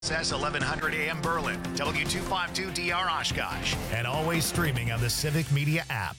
Says 1100 AM Berlin, W252DR Oshkosh, and always streaming on the Civic Media app.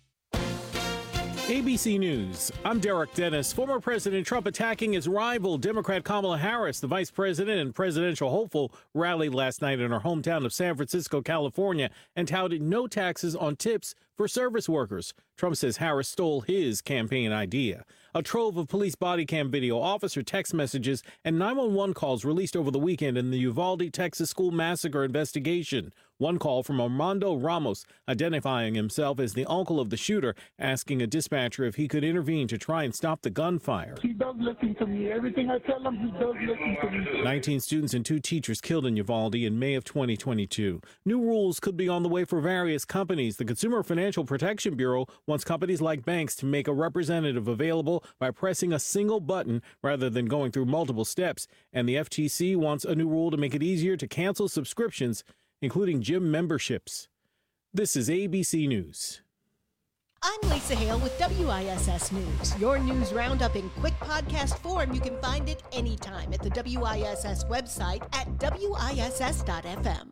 ABC News. I'm Derek Dennis. Former President Trump attacking his rival, Democrat Kamala Harris. The vice president and presidential hopeful rallied last night in her hometown of San Francisco, California, and touted no taxes on tips for service workers. Trump says Harris stole his campaign idea. A trove of police body cam video, officer text messages, and 911 calls released over the weekend in the Uvalde, Texas school massacre investigation. One call from Armando Ramos, identifying himself as the uncle of the shooter, asking a dispatcher if he could intervene to try and stop the gunfire. He does listen to me. Everything I tell him, he does listen to me. 19 students and 2 teachers killed in Uvalde in May of 2022. New rules could be on the way for various companies. The Consumer Financial Protection Bureau wants companies like banks to make a representative available by pressing a single button rather than going through multiple steps. And the FTC wants a new rule to make it easier to cancel subscriptions, including gym memberships. This is ABC News. I'm Lisa Hale with WISS News. Your news roundup in quick podcast form. You can find it anytime at the WISS website at WISS.FM.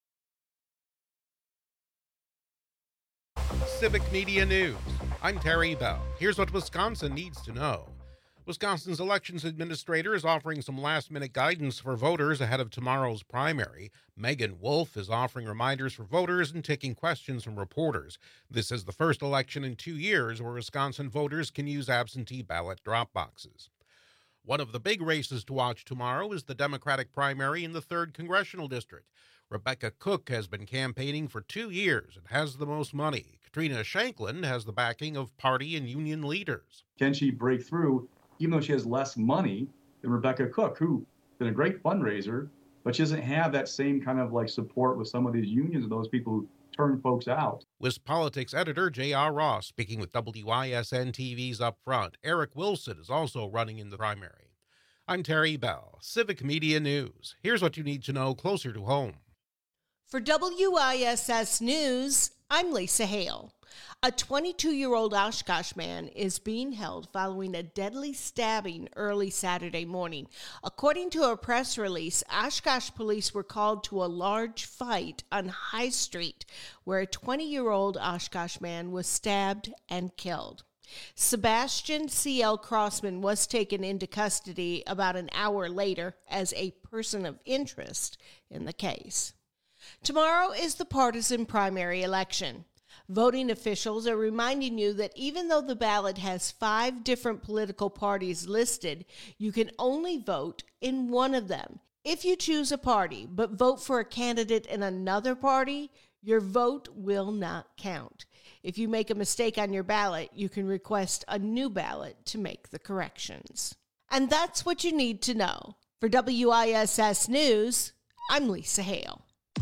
Civic Media News. I'm Terry Bell. Here's what Wisconsin needs to know. Wisconsin's elections administrator is offering some last-minute guidance for voters ahead of tomorrow's primary. Megan Wolf is offering reminders for voters and taking questions from reporters. This is the first election in 2 years where Wisconsin voters can use absentee ballot drop boxes. One of the big races to watch tomorrow is the Democratic primary in the 3rd Congressional District. Rebecca Cook has been campaigning for 2 years and has the most money. Katrina Shanklin has the backing of party and union leaders. Can she break through, even though she has less money than Rebecca Cook, who's been a great fundraiser, but she doesn't have that same kind of support with some of these unions and those people who turn folks out. WIS Politics editor J.R. Ross speaking with WISN TV's Up Front. Eric Wilson is also running in the primary. I'm Terry Bell, Civic Media News. Here's what you need to know closer to home. For WISS News, I'm Lisa Hale. A 22-year-old Oshkosh man is being held following a deadly stabbing early Saturday morning. According to a press release, Oshkosh police were called to a large fight on High Street where a 20-year-old Oshkosh man was stabbed and killed. Sebastian C.L. Crossman was taken into custody about an hour later as a person of interest in the case. Tomorrow is the partisan primary election. Voting officials are reminding you that even though the ballot has 5 different political parties listed, you can only vote in one of them. If you choose a party but vote for a candidate in another party, your vote will not count. If you make a mistake on your ballot, you can request a new ballot to make the corrections. And that's what you need to know. For WISS News, I'm Lisa Hale.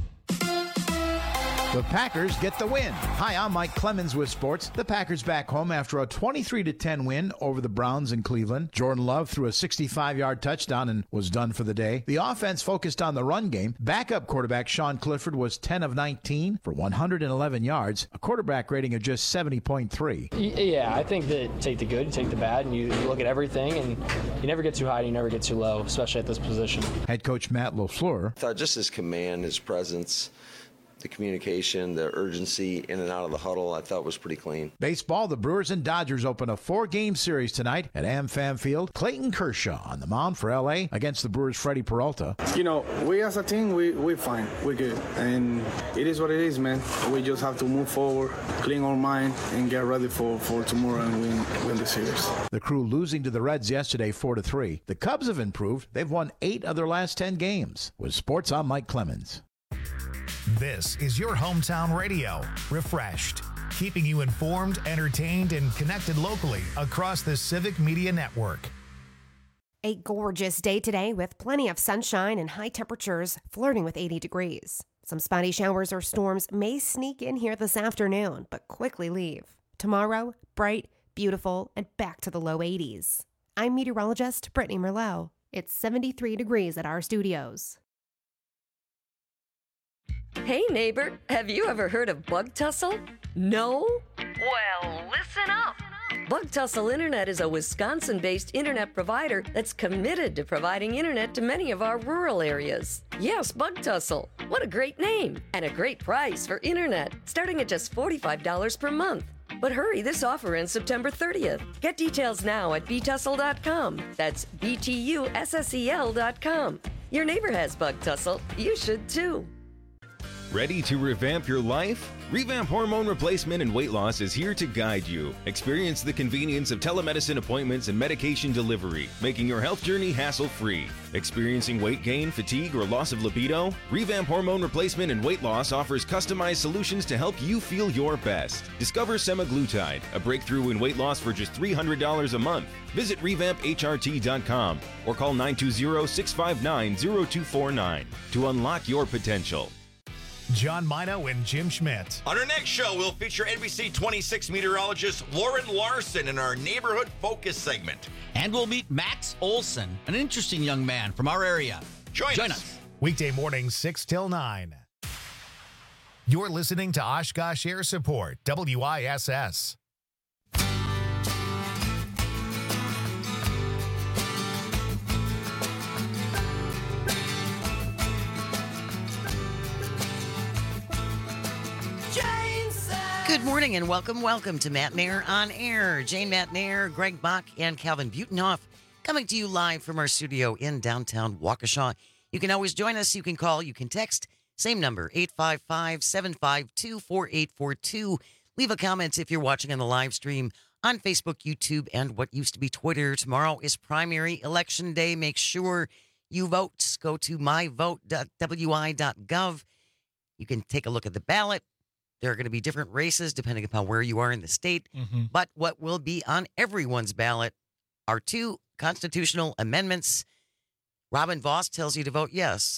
The Packers get the win. Hi, I'm Mike Clemens with sports. The Packers back home after a 23-10 win over the Browns in Cleveland. Jordan Love threw a 65-yard touchdown and was done for the day. The offense focused on the run game. Backup quarterback Sean Clifford was 10 of 19 for 111 yards, a quarterback rating of just 70.3. Yeah, I think that take the good, you take the bad, and you look at everything, and you never get too high and you never get too low, especially at this position. Head coach Matt LaFleur. I thought just his command, his presence, the communication, the urgency in and out of the huddle, I thought was pretty clean. Baseball, the Brewers and Dodgers open a 4-game series tonight at AmFam Field. Clayton Kershaw on the mound for L.A. against the Brewers' Freddie Peralta. We as a team, we're fine. We're good. And it is what it is, man. We just have to move forward, clean our mind, and get ready for tomorrow and win the series. The Crew losing to the Reds yesterday 4-3. The Cubs have improved. They've won 8 of their last 10 games. With sports, I'm Mike Clemens. This is your hometown radio, refreshed, keeping you informed, entertained, and connected locally across the Civic Media Network. A gorgeous day today with plenty of sunshine and high temperatures flirting with 80 degrees. Some spotty showers or storms may sneak in here this afternoon, but quickly leave. Tomorrow, bright, beautiful, and back to the low 80s. I'm meteorologist Brittany Merlot. It's 73 degrees at our studios. Hey neighbor, have you ever heard of bug tussle? No? Well, listen up. Bug Tussle Internet is a Wisconsin-based internet provider that's committed to providing internet to many of our rural areas. Yes, Bug Tussle. What a great name and a great price for internet, starting at just $45 per month. But hurry, this offer ends September 30th. Get details now at btussle.com. That's BTUSSEL.com. Your neighbor has Bug Tussle. You should too. Ready to revamp your life? Revamp Hormone Replacement and Weight Loss is here to guide you. Experience the convenience of telemedicine appointments and medication delivery, making your health journey hassle-free. Experiencing weight gain, fatigue, or loss of libido? Revamp Hormone Replacement and Weight Loss offers customized solutions to help you feel your best. Discover semaglutide, a breakthrough in weight loss for just $300 a month. Visit revampHRT.com or call 920-659-0249 to unlock your potential. John Mino and Jim Schmidt. On our next show, we'll feature NBC 26 meteorologist Lauren Larson in our Neighborhood Focus segment. And we'll meet Max Olson, an interesting young man from our area. Join us. Weekday mornings, 6 till 9. You're listening to Oshkosh Air Support, WISS. Good morning and welcome to Matt Nair on Air. Jane Matt Nair, Greg Bach, and Calvin Butenhoff coming to you live from our studio in downtown Waukesha. You can always join us. You can call. You can text. Same number, 855-752-4842. Leave a comment if you're watching on the live stream on Facebook, YouTube, and what used to be Twitter. Tomorrow is primary election day. Make sure you vote. Go to myvote.wi.gov. You can take a look at the ballot. There are going to be different races depending upon where you are in the state. But what will be on everyone's ballot are two constitutional amendments. Robin Vos tells you to vote yes.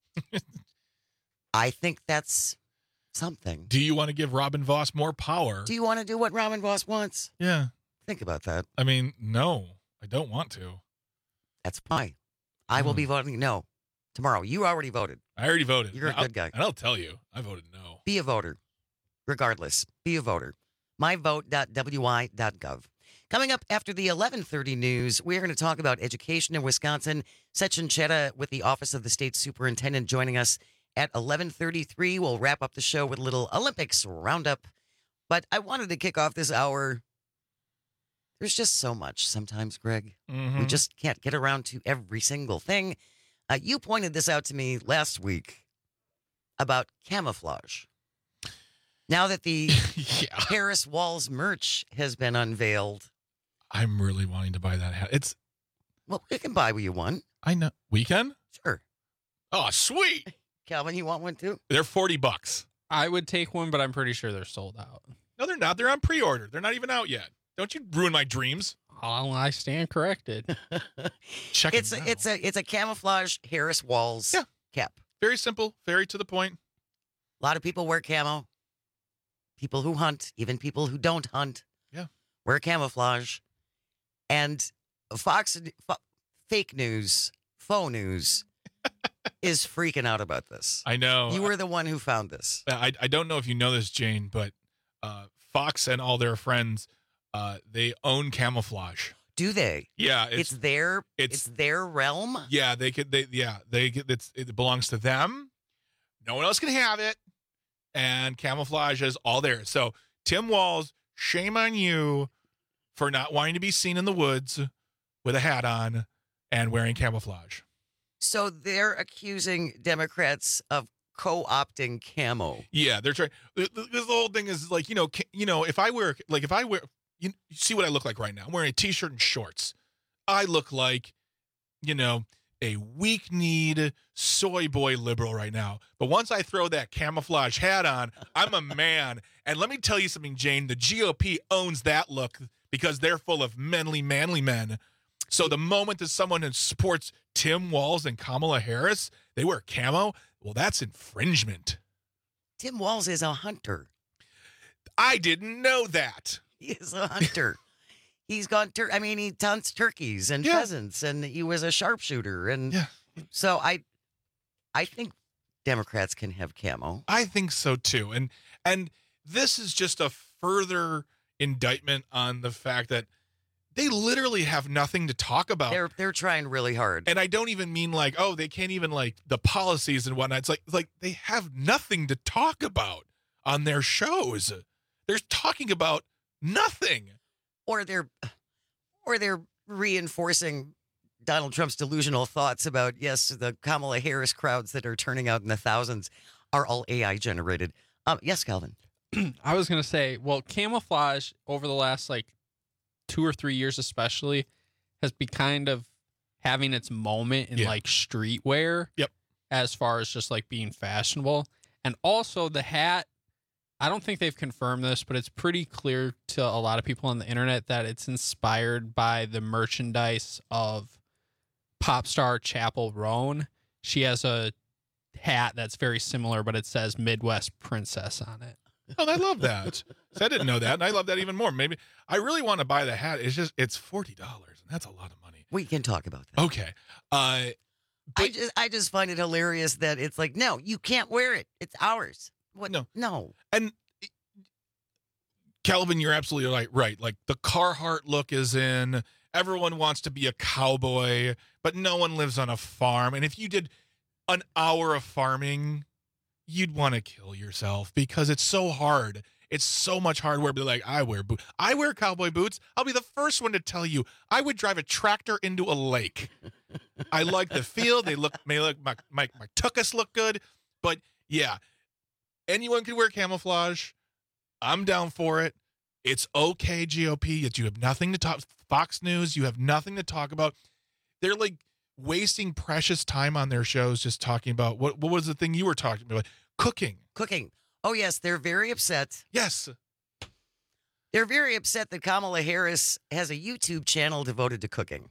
I think that's something. Do you want to give Robin Vos more power? Do you want to do what Robin Vos wants? Yeah. Think about that. I mean, no, I don't want to. That's fine. I will be voting no tomorrow. You already voted. I already voted. You're a good guy. And I'll tell you, I voted no. Be a voter. Regardless, be a voter. myvote.wi.gov. Coming up after the 11:30 news, we're going to talk about education in Wisconsin. Sechin Chetta with the Office of the State Superintendent joining us at 11:33. We'll wrap up the show with a little Olympics roundup. But I wanted to kick off this hour. There's just so much sometimes, Greg. We just can't get around to every single thing. You pointed this out to me last week about camouflage. Now that the Harris Walls merch has been unveiled. I'm really wanting to buy that hat. Well, we can buy you one. I know. We can? Sure. Oh, sweet. Calvin, you want one too? They're $40. I would take one, but I'm pretty sure they're sold out. No, they're not. They're on pre-order. They're not even out yet. Don't you ruin my dreams. Oh, I stand corrected. Check it's a camouflage Harris Walls cap. Very simple, very to the point. A lot of people wear camo. People who hunt, even people who don't hunt, wear camouflage. And fake news, faux news, is freaking out about this. I know. You were the one who found this. I don't know if you know this, Jane, but Fox and all their friends, they own camouflage. Do they? Yeah, it's their realm. Yeah, it belongs to them. No one else can have it. And camouflage is all there. So, Tim Walz, shame on you for not wanting to be seen in the woods with a hat on and wearing camouflage. So, they're accusing Democrats of co-opting camo. Yeah, they're trying. The whole thing is like, if I wear, you see what I look like right now. I'm wearing a T-shirt and shorts. I look like, a weak-kneed soy boy liberal right now. But once I throw that camouflage hat on, I'm a man. And let me tell you something, Jane. The GOP owns that look because they're full of manly men. So the moment that someone supports Tim Walz and Kamala Harris, they wear camo, well, that's infringement. Tim Walz is a hunter. I didn't know that. He is a hunter. He's gone. He hunts turkeys and pheasants, and he was a sharpshooter. And so I think Democrats can have camo. I think so too. And this is just a further indictment on the fact that they literally have nothing to talk about. They're trying really hard. And I don't even mean like, oh, they can't even like the policies and whatnot. It's like they have nothing to talk about on their shows. They're talking about nothing. Or they're reinforcing Donald Trump's delusional thoughts about, yes, the Kamala Harris crowds that are turning out in the thousands are all AI generated. Yes, Calvin. I was going to say, well, camouflage over the last like 2 or 3 years especially has been kind of having its moment in like streetwear. Yep. As far as just like being fashionable. And also the hat, I don't think they've confirmed this, but it's pretty clear to a lot of people on the internet that it's inspired by the merchandise of pop star Chappell Roan. She has a hat that's very similar, but it says Midwest Princess on it. Oh, I love that. So I didn't know that, and I love that even more. Maybe I really want to buy the hat. It's $40, and that's a lot of money. We can talk about that. Okay. I just find it hilarious that it's like, no, you can't wear it. It's ours. What? No. And Calvin, you're absolutely right. Like the Carhartt look is in. Everyone wants to be a cowboy, but no one lives on a farm. And if you did an hour of farming, you'd want to kill yourself because it's so hard. It's so much hard work. But like, I wear cowboy boots. I'll be the first one to tell you, I would drive a tractor into a lake. I like the feel. They may look my tuchus look good, but yeah, anyone can wear camouflage. I'm down for it. It's okay, GOP. That you have nothing to talk. Fox News, you have nothing to talk about. They're like wasting precious time on their shows just talking about what was the thing you were talking about? Cooking. Oh, yes, they're very upset. Yes. They're very upset that Kamala Harris has a YouTube channel devoted to cooking.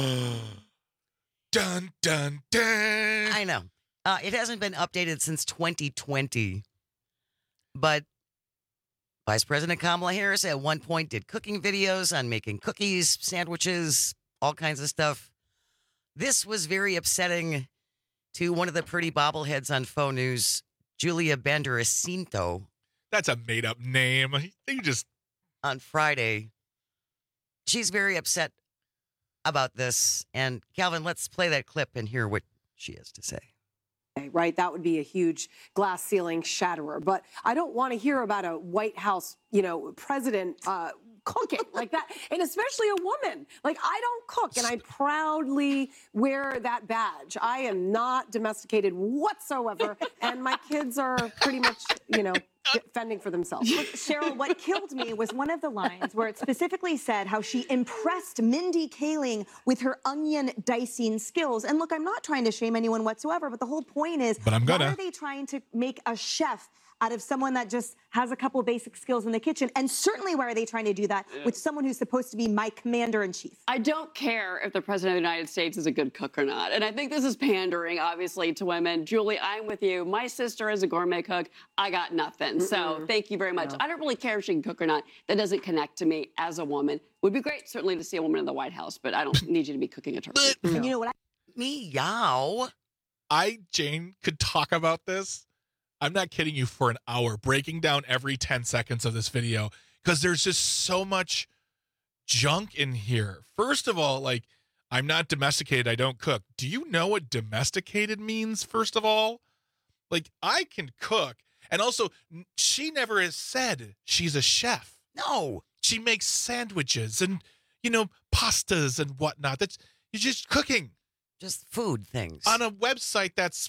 Dun, dun, dun. I know. It hasn't been updated since 2020. But Vice President Kamala Harris at one point did cooking videos on making cookies, sandwiches, all kinds of stuff. This was very upsetting to one of the pretty bobbleheads on Faux News, Julia Banderacinto. That's a made-up name. You just... On Friday. She's very upset about this. And Calvin, let's play that clip and hear what she has to say. Right, that would be a huge glass ceiling shatterer. But I don't want to hear about a White House, president cooking like that, and especially a woman. Like, I don't cook, and I proudly wear that badge. I am not domesticated whatsoever, and my kids are pretty much, fending for themselves. Look, Cheryl, what killed me was one of the lines where it specifically said how she impressed Mindy Kaling with her onion dicing skills. And look, I'm not trying to shame anyone whatsoever, but the whole point is, why are they trying to make a chef out of someone that just has a couple of basic skills in the kitchen? And certainly, why are they trying to do that with someone who's supposed to be my commander-in-chief? I don't care if the president of the United States is a good cook or not. And I think this is pandering, obviously, to women. Julie, I'm with you. My sister is a gourmet cook. I got nothing. So thank you very much. I don't really care if she can cook or not. That doesn't connect to me as a woman. Would be great, certainly, to see a woman in the White House, but I don't need you to be cooking a turkey. You know what? Meow. Jane, could talk about this. I'm not kidding you, for an hour, breaking down every 10 seconds of this video, because there's just so much junk in here. First of all, like, I'm not domesticated. I don't cook. Do you know what domesticated means, first of all? Like, I can cook. And also, she never has said she's a chef. No. She makes sandwiches and, pastas and whatnot. You're just cooking. Just food things. On a website that's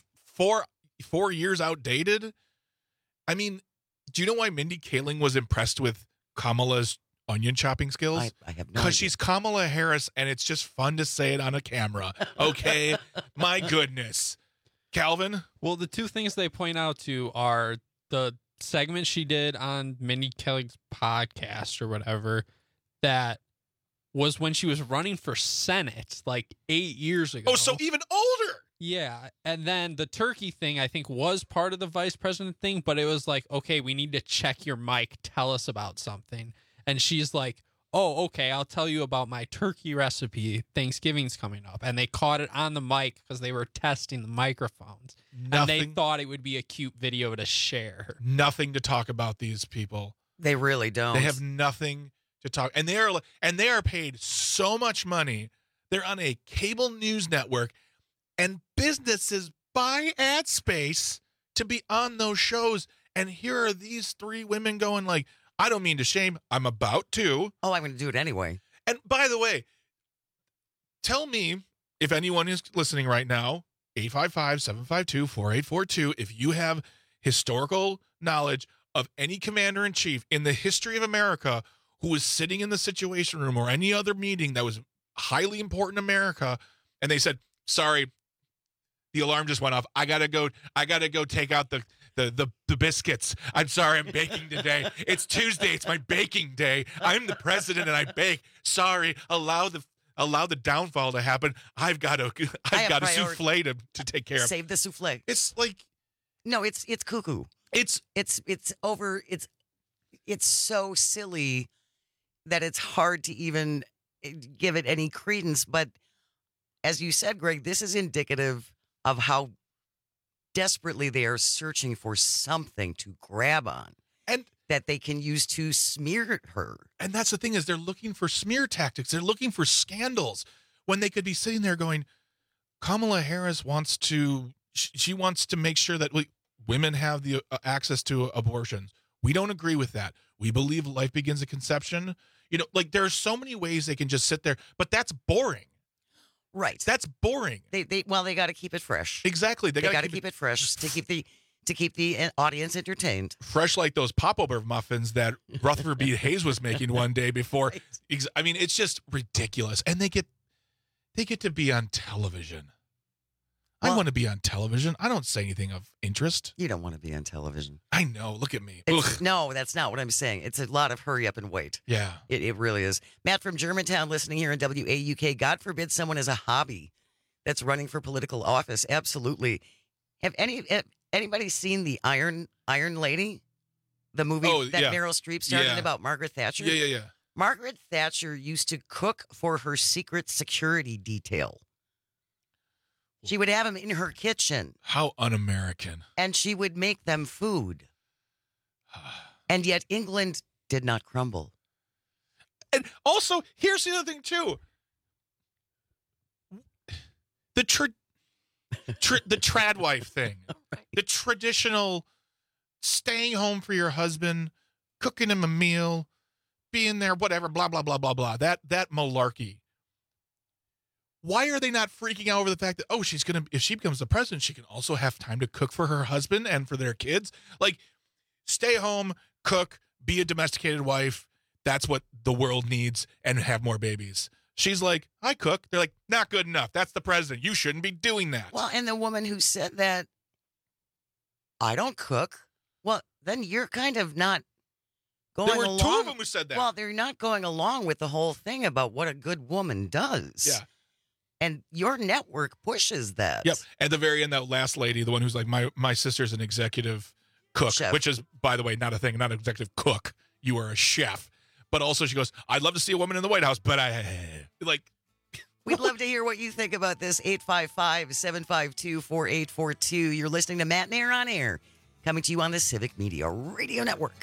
4 years outdated. I mean, do you know why Mindy Kaling was impressed with Kamala's onion chopping skills? I have no idea. Because she's Kamala Harris, and it's just fun to say it on a camera. Okay? My goodness. Calvin? Well, the two things they point out to are the segment she did on Mindy Kaling's podcast or whatever that was when she was running for Senate like 8 years ago. Oh, so even older. Yeah, and then the turkey thing, I think, was part of the vice president thing, but it was like, okay, we need to check your mic, tell us about something. And she's like, oh, okay, I'll tell you about my turkey recipe. Thanksgiving's coming up. And they caught it on the mic because they were testing the microphones. And they thought it would be a cute video to share. Nothing to talk about these people. They really don't. They have nothing to talk, and they are paid so much money. They're on a cable news network, and businesses buy ad space to be on those shows. And here are these three women going like, I don't mean to shame. I'm about to. Oh, I'm going to do it anyway. And by the way, tell me if anyone is listening right now, 855-752-4842, if you have historical knowledge of any commander-in-chief in the history of America who was sitting in the Situation Room or any other meeting that was highly important in America, and they said, sorry, the alarm just went off. I gotta go take out the biscuits. I'm sorry, I'm baking today. It's Tuesday, it's my baking day. I'm the president and I bake. Sorry, allow the downfall to happen. I've got a souffle to take care of. Save the souffle. It's like, no, it's cuckoo. It's over. It's so silly that it's hard to even give it any credence. But as you said, Greg, this is indicative of how desperately they are searching for something to grab on and that they can use to smear her. And that's the thing, is they're looking for smear tactics. They're looking for scandals when they could be sitting there going, Kamala Harris wants to make sure that women have the access to abortions. We don't agree with that. We believe life begins at conception. There are so many ways they can just sit there, but that's boring. Right. That's boring. They got to keep it fresh. Exactly. They got to keep it fresh to keep the audience entertained. Fresh like those popover muffins that Rutherford B. Hayes was making one day before. Right. I mean, it's just ridiculous. And they get to be on television. I want to be on television. I don't say anything of interest. You don't want to be on television. I know. Look at me. No, that's not what I'm saying. It's a lot of hurry up and wait. Yeah. It really is. Matt from Germantown listening here in WAUK. God forbid someone has a hobby that's running for political office. Absolutely. Have anybody seen the Iron Lady? The movie that Meryl Streep started about Margaret Thatcher? Yeah. Margaret Thatcher used to cook for her secret security detail. She would have them in her kitchen. How un-American. And she would make them food. And yet England did not crumble. And also, here's the other thing, too. The trad wife thing. Right. The traditional staying home for your husband, cooking him a meal, being there, whatever, blah, blah, blah, blah, blah. That malarkey. Why are they not freaking out over the fact that, if she becomes the president, she can also have time to cook for her husband and for their kids? Like, stay home, cook, be a domesticated wife. That's what the world needs, and have more babies. She's like, I cook. They're like, not good enough. That's the president. You shouldn't be doing that. Well, and the woman who said that, I don't cook. Well, then you're kind of not going along. There were two of them who said that. Well, they're not going along with the whole thing about what a good woman does. Yeah. And your network pushes that. Yep. At the very end, that last lady, the one who's like, my sister's an executive cook, chef. Which is, by the way, not a thing, not an executive cook. You are a chef. But also she goes, I'd love to see a woman in the White House, but We'd love to hear what you think about this. 855-752-4842. You're listening to Matt Nair on Air, coming to you on the Civic Media Radio Network.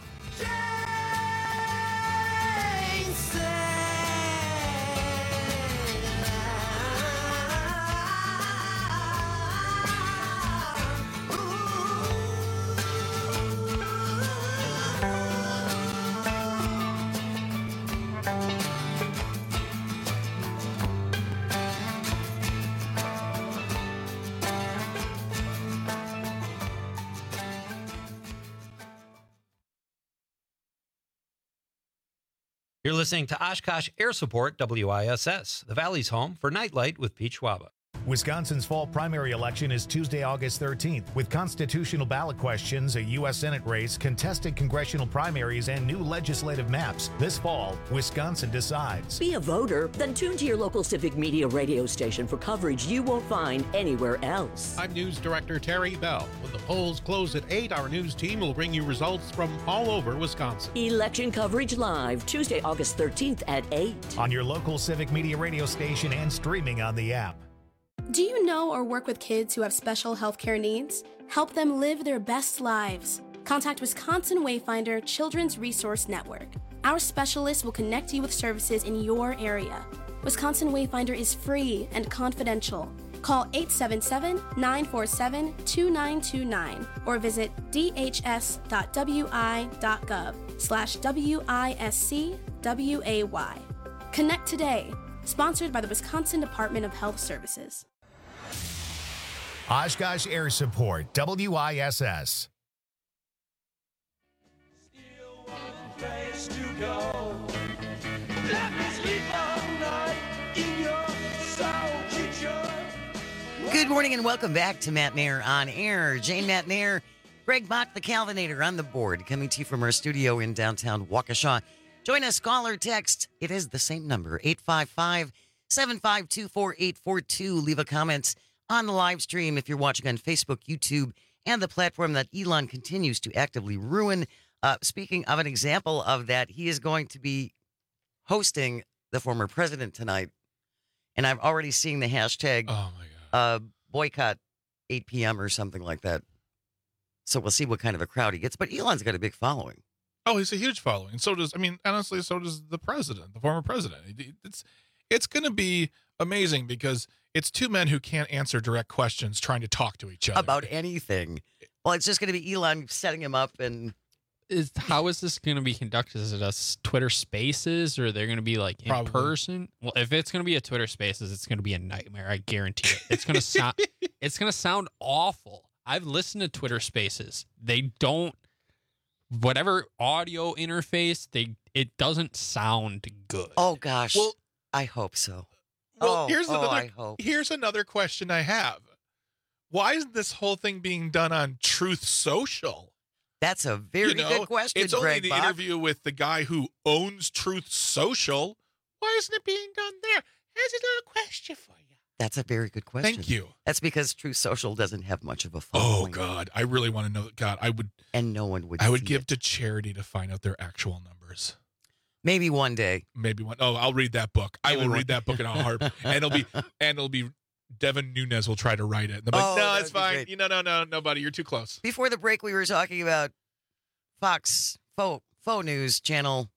You're listening to Oshkosh Air Support WISS, the Valley's home for Nightlight with Pete Schwaba. Wisconsin's fall primary election is Tuesday, August 13th, with constitutional ballot questions, a U.S. Senate race, contested congressional primaries, and new legislative maps. This fall, Wisconsin decides. Be a voter? Then tune to your local Civic Media radio station for coverage you won't find anywhere else. I'm News Director Terry Bell. When the polls close at 8, our news team will bring you results from all over Wisconsin. Election coverage live, Tuesday, August 13th at 8. On your local Civic Media radio station and streaming on the app. Do you know or work with kids who have special healthcare needs? Help them live their best lives. contact Wisconsin Wayfinder Children's Resource Network. Our specialists will connect you with services in your area. Wisconsin Wayfinder is free and confidential. Call 877-947-2929 or visit dhs.wi.gov/WISCWAY. Connect today. Sponsored by the Wisconsin Department of Health Services. Oshkosh Air Support, WISS. Good morning and welcome back to Matt Nair on Air. Jane Matt Nair, Greg Bach, the Calvinator on the board, coming to you from our studio in downtown Waukesha. Join us, call or text. It is the same number, 855-752-4842. Leave a comment on the live stream if you're watching on Facebook, YouTube, and the platform that Elon continues to actively ruin. Speaking of an example of that, he is going to be hosting the former president tonight. And I'm already seeing the hashtag boycott 8 p.m. or something like that. So we'll see what kind of a crowd he gets. But Elon's got a big following. Oh, he's a huge following. And so does, honestly, so does the president, the former president. It's going to be amazing because it's two men who can't answer direct questions trying to talk to each other. About anything. Well, it's just going to be Elon setting him up and... How is this going to be conducted? Is it a Twitter Spaces, or are they going to be like in person? Well, if it's going to be a Twitter Spaces, it's going to be a nightmare. I guarantee it. It's going to sound. It's going to sound awful. I've listened to Twitter Spaces. They don't. Whatever audio interface, it doesn't sound good. Oh gosh. Well, I hope so. Well, here's another question I have. Why isn't this whole thing being done on Truth Social? That's a very good question, It's only the interview with the guy who owns Truth Social. Why isn't it being done there? Here's a little question for you. That's a very good question. Thank you. That's because Truth Social doesn't have much of a following. Oh, God. I really want to know. God, I would. And no one would. I would give to charity to find out their actual numbers. Maybe one day. Maybe one. Oh, I'll read that book. I will read that book in a heartbeat. And it'll be Devin Nunes will try to write it. They'll be like, no, it's fine. No, buddy, you're too close. Before the break, we were talking about Fox faux news channel.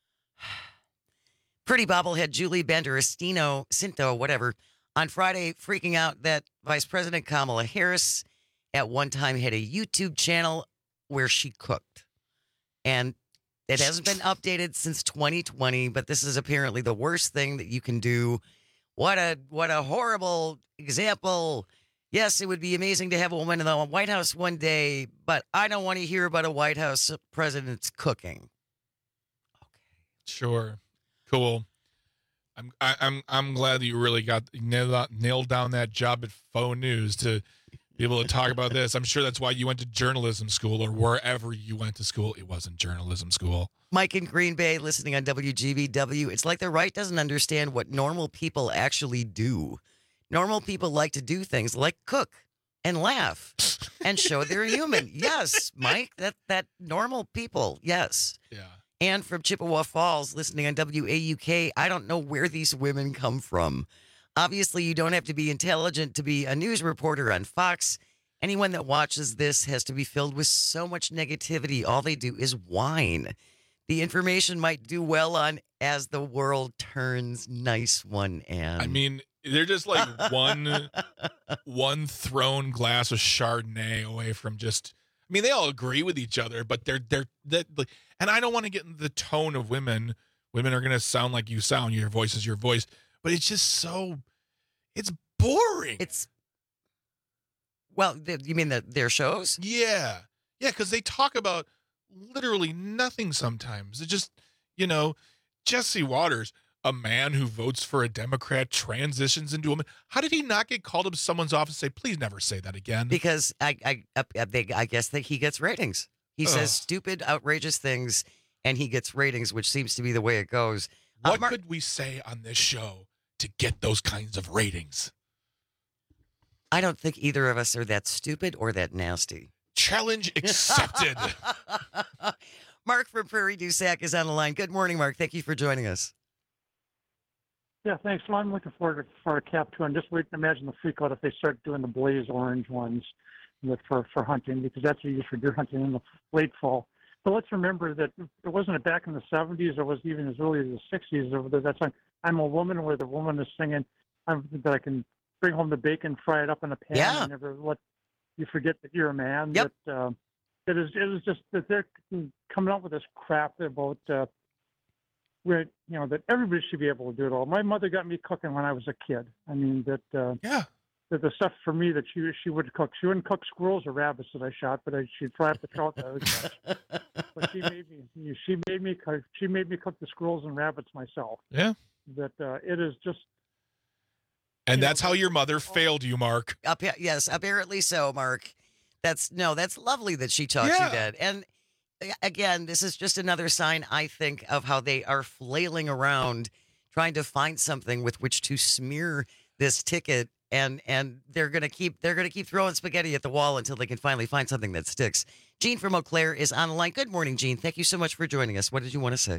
Pretty bobblehead Julie Bender, Cinto, whatever, on Friday freaking out that Vice President Kamala Harris at one time had a YouTube channel where she cooked. And it hasn't been updated since 2020, but this is apparently the worst thing that you can do. What a horrible example. Yes, it would be amazing to have a woman in the White House one day, but I don't want to hear about a White House president's cooking. Okay. Sure. Cool. I'm glad that you really nailed down that job at Faux News to be able to talk about this. I'm sure that's why you went to journalism school or wherever you went to school. It wasn't journalism school. Mike in Green Bay listening on WGBW. It's like the right doesn't understand what normal people actually do. Normal people like to do things like cook and laugh and show they're human. Yes, Mike, that normal people. Yes. Yeah. And from Chippewa Falls, listening on WAUK, I don't know where these women come from. Obviously, you don't have to be intelligent to be a news reporter on Fox. Anyone that watches this has to be filled with so much negativity. All they do is whine. The information might do well on As the World Turns. Nice one, Ann. I mean, they're just like one thrown glass of Chardonnay away from just. I mean, they all agree with each other, but they're and I don't want to get in the tone of women. Women are going to sound like you sound. Your voice is your voice, but it's just it's boring. You mean their shows? Yeah, because they talk about literally nothing sometimes. It just, Jesse Waters, a man who votes for a Democrat, transitions into a woman. How did he not get called up to someone's office and say, please never say that again? Because I guess that he gets ratings. He says stupid, outrageous things, and he gets ratings, which seems to be the way it goes. What could we say on this show to get those kinds of ratings? I don't think either of us are that stupid or that nasty. Challenge accepted. Mark from Prairie du Sac is on the line. Good morning, Mark. Thank you for joining us. Yeah, thanks. So I'm looking forward for a Cap 2. I'm just waiting to imagine the freak out if they start doing the blaze orange ones. for hunting, because that's what you use for deer hunting in the late fall. But let's remember that it wasn't back in the 70s, or was even as early as the 60s. Over that time, I'm a woman, where the woman is singing that I can bring home the bacon, fry it up in a pan, and never let you forget that you're a man. Yep. That it is just that they're coming up with this crap about where that everybody should be able to do it all. My mother got me cooking when I was a kid. I mean that that the stuff for me that she would cook. She wouldn't cook squirrels or rabbits that I shot, but she'd fry up the trout that I would catch. But she made me cook the squirrels and rabbits myself. Yeah. That it is just. And that's how your mother failed you, Mark. Yes, apparently so, Mark. That's lovely that she taught you that. And again, this is just another sign, I think, of how they are flailing around trying to find something with which to smear this ticket, and they're gonna keep throwing spaghetti at the wall until they can finally find something that sticks. Jean from Eau Claire is on the line. Good morning, Jean. Thank you so much for joining us. What did you want to say?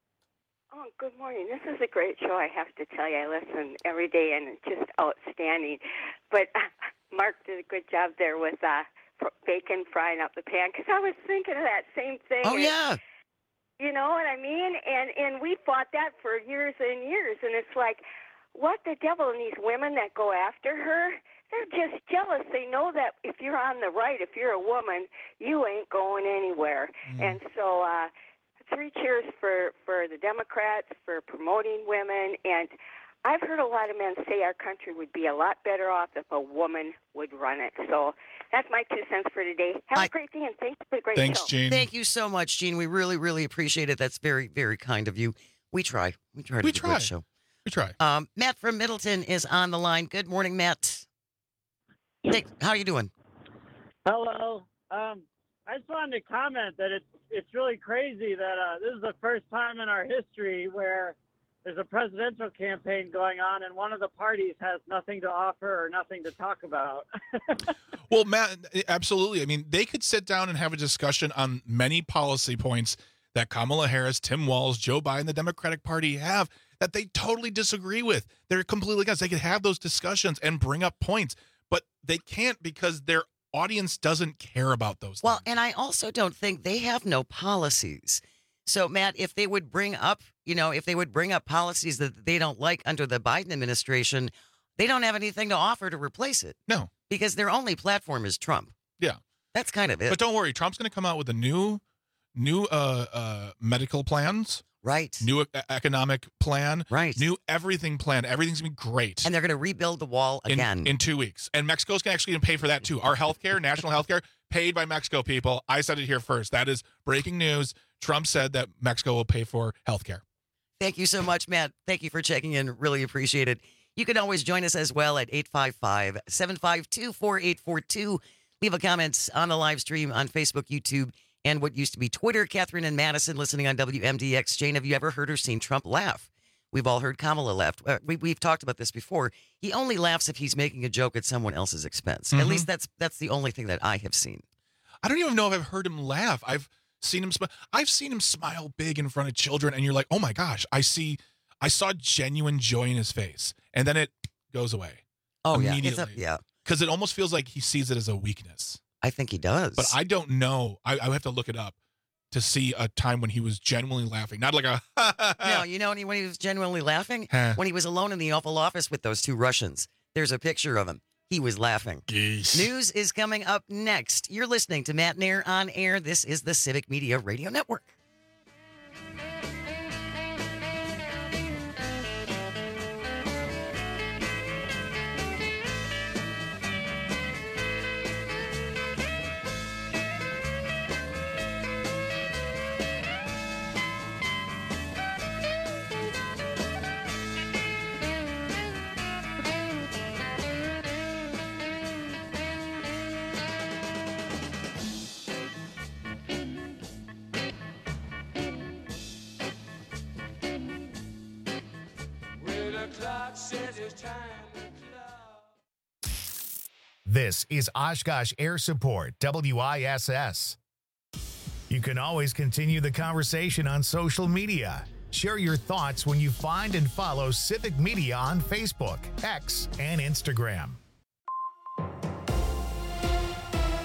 Oh, good morning. This is a great show, I have to tell you. I listen every day, and it's just outstanding. But Mark did a good job there with bacon frying up the pan, because I was thinking of that same thing. Oh, yeah. You know what I mean? And we fought that for years and years, and it's like, what the devil? And these women that go after her, they're just jealous. They know that if you're on the right, if you're a woman, you ain't going anywhere. And so 3 cheers for the Democrats for promoting women. And I've heard a lot of men say our country would be a lot better off if a woman would run it. So that's my 2 cents for today. Have a great day, and thanks for the great show. Thanks, Jean. Thank you so much, Jean. We really, really appreciate it. That's very, very kind of you. We try. We try to do a good show. We try. Matt from Middleton is on the line. Good morning, Matt. Hey, how are you doing? Hello. I just wanted to comment that it's really crazy that this is the first time in our history where there's a presidential campaign going on and one of the parties has nothing to offer or nothing to talk about. Well, Matt, absolutely. I mean, they could sit down and have a discussion on many policy points that Kamala Harris, Tim Walz, Joe Biden, the Democratic Party have that they totally disagree with. They're completely against. They could have those discussions and bring up points, but they can't because their audience doesn't care about those things. And I also don't think they have no policies. So, Matt, if they would bring up, policies that they don't like under the Biden administration, they don't have anything to offer to replace it. No. Because their only platform is Trump. Yeah. That's kind of it. But don't worry, Trump's going to come out with a new medical plans. Right. New economic plan. Right. New everything plan. Everything's going to be great. And they're going to rebuild the wall again. In 2 weeks. And Mexico's actually going to pay for that, too. Our healthcare, national healthcare, paid by Mexico, people. I said it here first. That is breaking news. Trump said that Mexico will pay for healthcare. Thank you so much, Matt. Thank you for checking in. Really appreciate it. You can always join us as well at 855-752-4842. Leave a comment on the live stream on Facebook, YouTube, and what used to be Twitter. Catherine and Madison listening on WMDX. Jane, have you ever heard or seen Trump laugh? We've all heard Kamala laugh. We've talked about this before. He only laughs if he's making a joke at someone else's expense. At least that's the only thing that I have seen. I don't even know if I've heard him laugh. I've seen him smile big in front of children, and you're like, oh my gosh, I saw genuine joy in his face, and then it goes away. Oh, immediately. Yeah. Because it almost feels like he sees it as a weakness. I think he does. But I don't know. I have to look it up to see a time when he was genuinely laughing. Not like a No, you know when he was genuinely laughing? When he was alone in the Oval Office with those 2 Russians. There's a picture of him. He was laughing. Geez. News is coming up next. You're listening to Matt Nair on Air. This is the Civic Media Radio Network. This is Oshkosh Air Support, WISS. You can always continue the conversation on social media. Share your thoughts when you find and follow Civic Media on Facebook, X, and Instagram.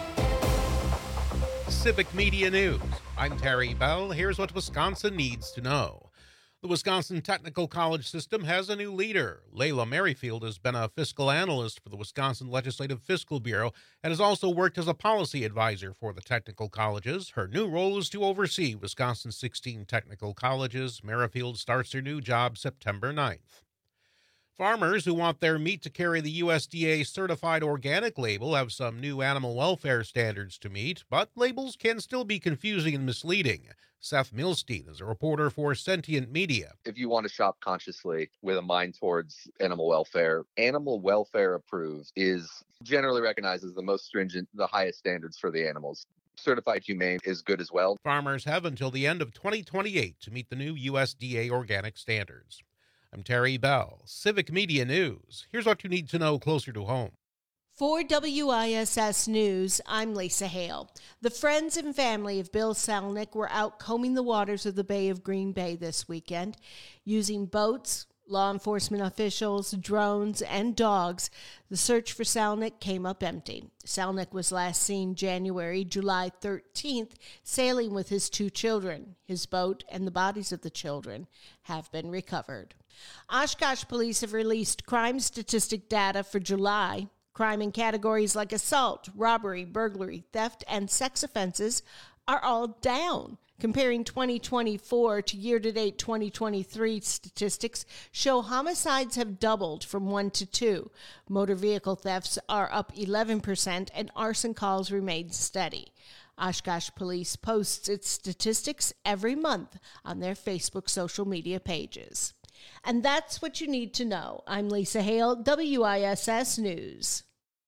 Civic Media News. I'm Terry Bell. Here's what Wisconsin needs to know. The Wisconsin Technical College system has a new leader. Layla Merrifield has been a fiscal analyst for the Wisconsin Legislative Fiscal Bureau and has also worked as a policy advisor for the technical colleges. Her new role is to oversee Wisconsin's 16 technical colleges. Merrifield starts her new job September 9th. Farmers who want their meat to carry the USDA certified organic label have some new animal welfare standards to meet, but labels can still be confusing and misleading. Seth Milstein is a reporter for Sentient Media. If you want to shop consciously with a mind towards animal welfare approved is generally recognized as the most stringent, the highest standards for the animals. Certified Humane is good as well. Farmers have until the end of 2028 to meet the new USDA organic standards. I'm Terry Bell, Civic Media News. Here's what you need to know closer to home. For WISS News, I'm Lisa Hale. The friends and family of Bill Salnick were out combing the waters of the Bay of Green Bay this weekend. Using boats, law enforcement officials, drones, and dogs, the search for Salnick came up empty. Salnick was last seen July 13th, sailing with his 2 children. His boat and the bodies of the children have been recovered. Oshkosh police have released crime statistic data for July. Crime in categories like assault, robbery, burglary, theft, and sex offenses are all down. Comparing 2024 to year-to-date 2023 statistics show homicides have doubled from 1 to 2. Motor vehicle thefts are up 11%, and arson calls remain steady. Oshkosh Police posts its statistics every month on their Facebook social media pages. And that's what you need to know. I'm Lisa Hale, WISS News.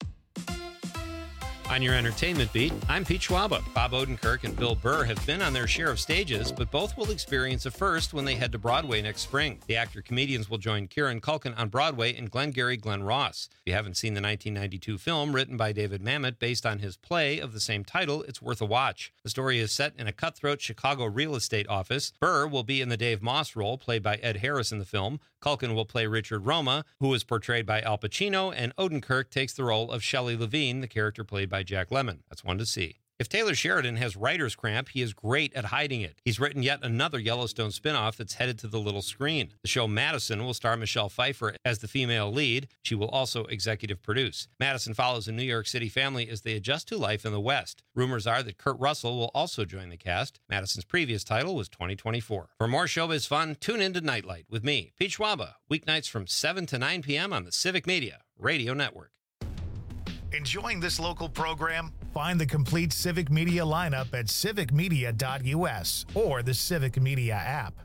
On your entertainment beat, I'm Pete Schwaba. Bob Odenkirk and Bill Burr have been on their share of stages, but both will experience a first when they head to Broadway next spring. The actor-comedians will join Kieran Culkin on Broadway in Glengarry Glen Ross. If you haven't seen the 1992 film written by David Mamet based on his play of the same title, it's worth a watch. The story is set in a cutthroat Chicago real estate office. Burr will be in the Dave Moss role, played by Ed Harris in the film. Culkin will play Richard Roma, who is portrayed by Al Pacino, and Odenkirk takes the role of Shelley Levine, the character played by Jack Lemmon. That's one to see. If Taylor Sheridan has writer's cramp, he is great at hiding it. He's written yet another Yellowstone spinoff that's headed to the little screen. The show Madison will star Michelle Pfeiffer as the female lead. She will also executive produce. Madison follows a New York City family as they adjust to life in the West. Rumors are that Kurt Russell will also join the cast. Madison's previous title was 2024. For more showbiz fun, tune in to Nightlight with me, Pete Schwaba, weeknights from 7 to 9 p.m. on the Civic Media Radio Network. Enjoying this local program? Find the complete Civic Media lineup at civicmedia.us or the Civic Media app.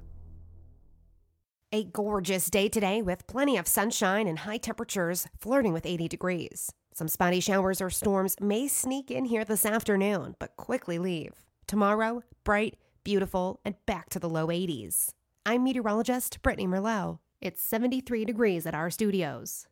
A gorgeous day today with plenty of sunshine and high temperatures flirting with 80 degrees. Some spotty showers or storms may sneak in here this afternoon, but quickly leave. Tomorrow, bright, beautiful, and back to the low 80s. I'm meteorologist Brittany Merlot. It's 73 degrees at our studios.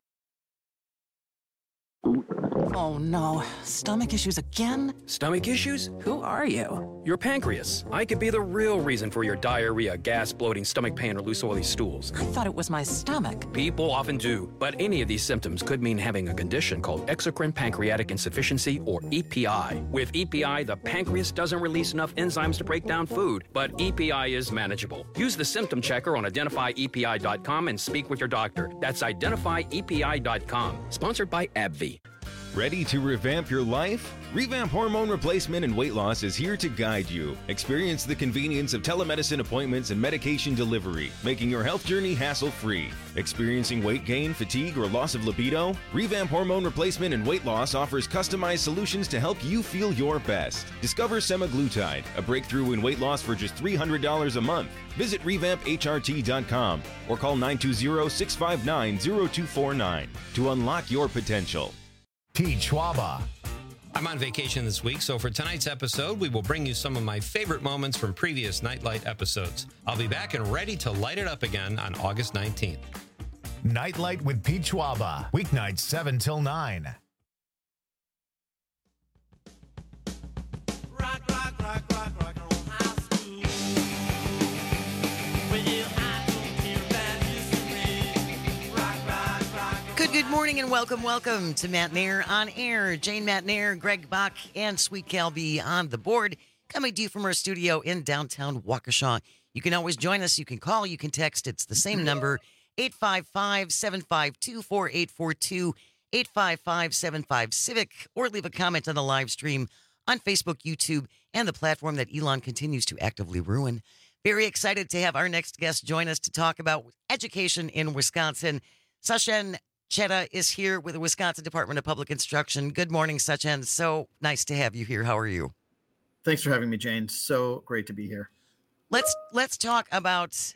Oh no, stomach issues again? Stomach issues? Who are you? Your pancreas. I could be the real reason for your diarrhea, gas, bloating, stomach pain, or loose oily stools. I thought it was my stomach. People often do, but any of these symptoms could mean having a condition called exocrine pancreatic insufficiency, or EPI. With EPI, the pancreas doesn't release enough enzymes to break down food, but EPI is manageable. Use the symptom checker on identifyepi.com and speak with your doctor. That's identifyepi.com. Sponsored by AbbVie. Ready to revamp your life? Revamp Hormone Replacement and Weight Loss is here to guide you. Experience the convenience of telemedicine appointments and medication delivery, making your health journey hassle-free. Experiencing weight gain, fatigue, or loss of libido? Revamp Hormone Replacement and Weight Loss offers customized solutions to help you feel your best. Discover semaglutide, a breakthrough in weight loss for just $300 a month. Visit revampHRT.com or call 920-659-0249 to unlock your potential. Pete Schwaba. I'm on vacation this week, so for tonight's episode, we will bring you some of my favorite moments from previous Nightlight episodes. I'll be back and ready to light it up again on August 19th. Nightlight with Pete Schwaba, weeknights 7 till 9. Good Good morning and welcome to Matt Nair on Air. Jane Matt Nair, Greg Bach, and Sweet Calby on the board. Coming to you from our studio in downtown Waukesha. You can always join us. You can call. You can text. It's the same number, 855-752-4842, 855-75-CIVIC, or leave a comment on the live stream on Facebook, YouTube, and the platform that Elon continues to actively ruin. Very excited to have our next guest join us to talk about education in Wisconsin. Sachin Chetta is here with the Wisconsin Department of Public Instruction. Good morning, Sachin. So nice to have you here. How are you? Thanks for having me, Jane. So great to be here. Let's talk about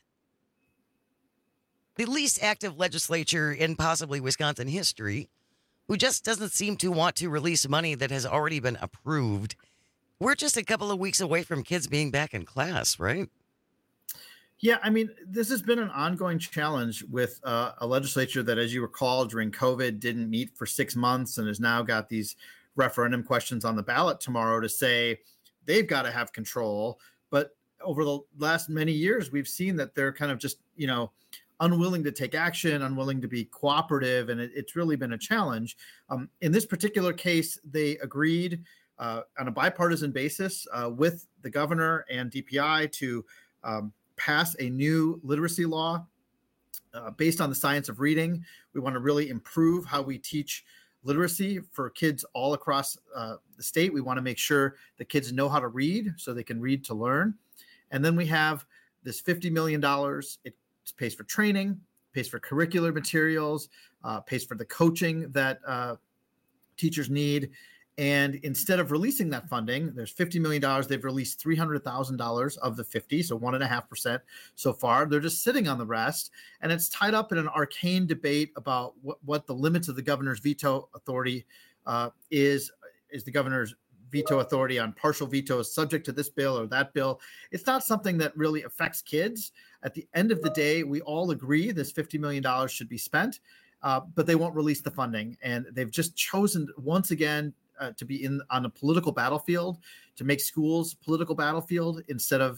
the least active legislature in possibly Wisconsin history, who just doesn't seem to want to release money that has already been approved. We're just a couple of weeks away from kids being back in class, right? Yeah, I mean, this has been an ongoing challenge with a legislature that, as you recall, during COVID didn't meet for 6 months and has now got these referendum questions on the ballot tomorrow to say they've got to have control. But over the last many years, we've seen that they're kind of just, unwilling to take action, unwilling to be cooperative, and it's really been a challenge. In this particular case, they agreed on a bipartisan basis with the governor and DPI to pass a new literacy law based on the science of reading. We want to really improve how we teach literacy for kids all across the state. We want to make sure the kids know how to read so they can read to learn. And then we have this $50 million. It pays for training, pays for curricular materials, pays for the coaching that teachers need. And instead of releasing that funding, there's $50 million. They've released $300,000 of the 50, so 1.5% so far. They're just sitting on the rest. And it's tied up in an arcane debate about what the limits of the governor's veto authority is. Is the governor's veto authority on partial vetoes subject to this bill or that bill? It's not something that really affects kids. At the end of the day, we all agree this $50 million should be spent, but they won't release the funding. And they've just chosen once again to be on a political battlefield, to make schools political battlefields instead of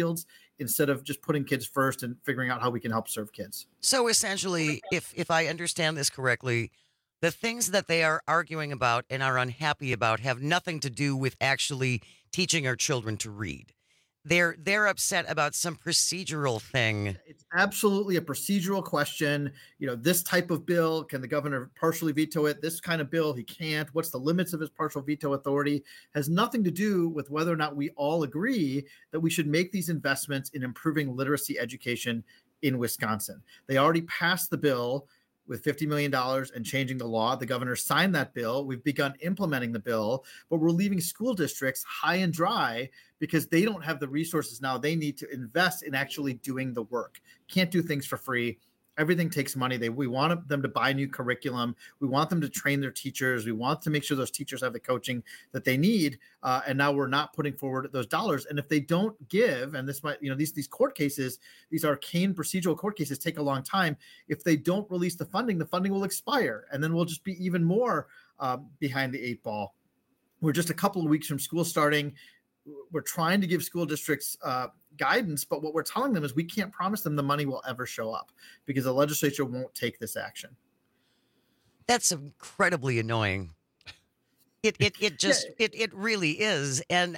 just putting kids first and figuring out how we can help serve kids. So essentially, if I understand this correctly, the things that they are arguing about and are unhappy about have nothing to do with actually teaching our children to read. They're upset about some procedural thing. It's absolutely a procedural question. This type of bill, can the governor partially veto it? This kind of bill, he can't. What's the limits of his partial veto authority? Has nothing to do with whether or not we all agree that we should make these investments in improving literacy education in Wisconsin. They already passed the bill with $50 million and changing the law. The governor signed that bill. We've begun implementing the bill, but we're leaving school districts high and dry because they don't have the resources now they need to invest in actually doing the work. Can't do things for free. Everything takes money. We want them to buy new curriculum. We want them to train their teachers. We want to make sure those teachers have the coaching that they need. And now we're not putting forward those dollars. And if they don't give, and this might, these court cases, these arcane procedural court cases take a long time. If they don't release the funding will expire. And then we'll just be even more behind the 8 ball. We're just a couple of weeks from school starting. We're trying to give school districts guidance, but what we're telling them is we can't promise them the money will ever show up because the legislature won't take this action. That's incredibly annoying. It really is. And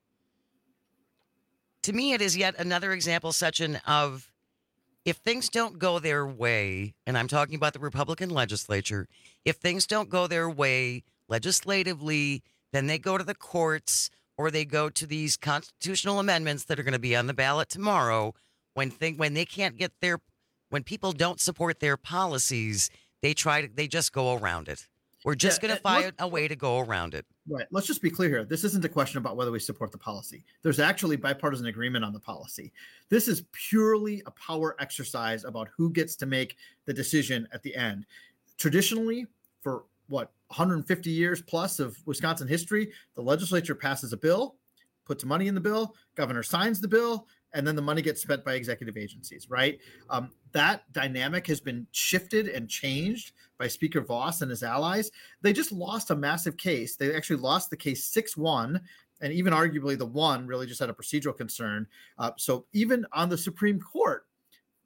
to me, it is yet another example, Sachin, of if things don't go their way, and I'm talking about the Republican legislature, if things don't go their way legislatively, then they go to the courts or they go to these constitutional amendments that are going to be on the ballot tomorrow. When they can't get when people don't support their policies, they just go around it. We're just going to find a way to go around it. Right. Let's just be clear here. This isn't a question about whether we support the policy. There's actually bipartisan agreement on the policy. This is purely a power exercise about who gets to make the decision at the end. Traditionally, for 150 years plus of Wisconsin history, the legislature passes a bill, puts money in the bill, governor signs the bill, and then the money gets spent by executive agencies, right? That dynamic has been shifted and changed by Speaker Voss and his allies. They just lost a massive case. They actually lost the case 6-1, and even arguably the one really just had a procedural concern. So even on the Supreme Court,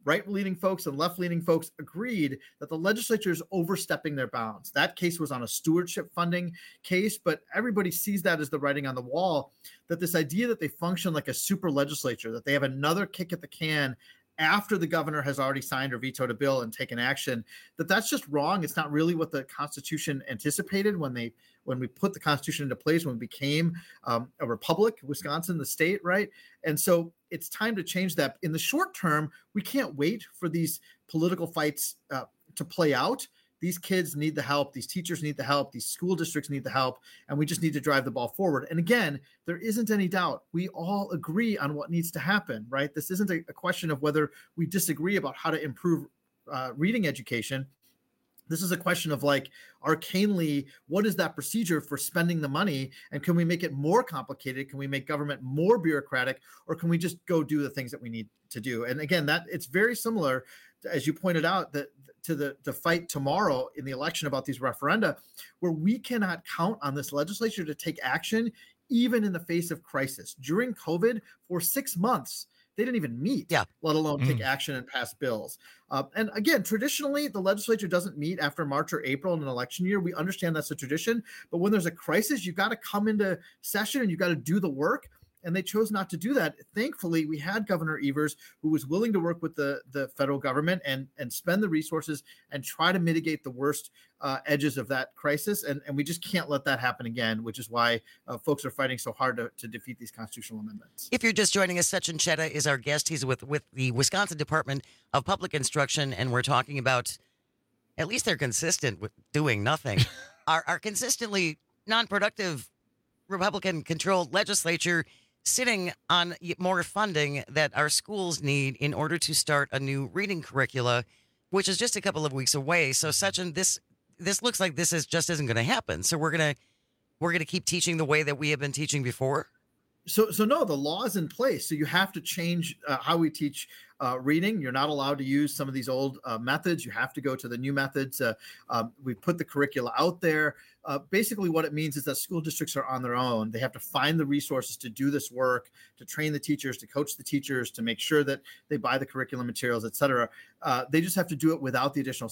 right-leaning folks and left-leaning folks agreed that the legislature is overstepping their bounds. That case was on a stewardship funding case, but everybody sees that as the writing on the wall, that this idea that they function like a super legislature, that they have another kick at the can after the governor has already signed or vetoed a bill and taken action, that's just wrong. It's not really what the Constitution anticipated when we put the Constitution into place, when we became a republic, Wisconsin, the state, right? And so it's time to change that. In the short term, we can't wait for these political fights to play out. These kids need the help. These teachers need the help. These school districts need the help. And we just need to drive the ball forward. And again, there isn't any doubt. We all agree on what needs to happen, right? This isn't a question of whether we disagree about how to improve reading education. This is a question of, like, arcanely, what is that procedure for spending the money? And can we make it more complicated? Can we make government more bureaucratic? Or can we just go do the things that we need to do? And again, that it's very similar, as you pointed out, that to the fight tomorrow in the election about these referenda, where we cannot count on this legislature to take action, even in the face of crisis. During COVID, for 6 months, they didn't even meet, let alone take action and pass bills. And again, traditionally, the legislature doesn't meet after March or April in an election year. We understand that's a tradition. But when there's a crisis, you've got to come into session and you've got to do the work. And they chose not to do that. Thankfully, we had Governor Evers, who was willing to work with the federal government and spend the resources and try to mitigate the worst edges of that crisis. And we just can't let that happen again, which is why folks are fighting so hard to defeat these constitutional amendments. If you're just joining us, Sachin Chheda is our guest. He's with the Wisconsin Department of Public Instruction, and we're talking about, at least they're consistent with doing nothing, our consistently non-productive Republican-controlled legislature sitting on more funding that our schools need in order to start a new reading curricula, which is just a couple of weeks away. So, Sachin, this looks like this just isn't going to happen. So we're gonna keep teaching the way that we have been teaching before. So no, the law is in place. So you have to change how we teach reading. You're not allowed to use some of these old methods. You have to go to the new methods. We put the curricula out there. Basically, what it means is that school districts are on their own. They have to find the resources to do this work, to train the teachers, to coach the teachers, to make sure that they buy the curriculum materials, et cetera. They just have to do it without the additional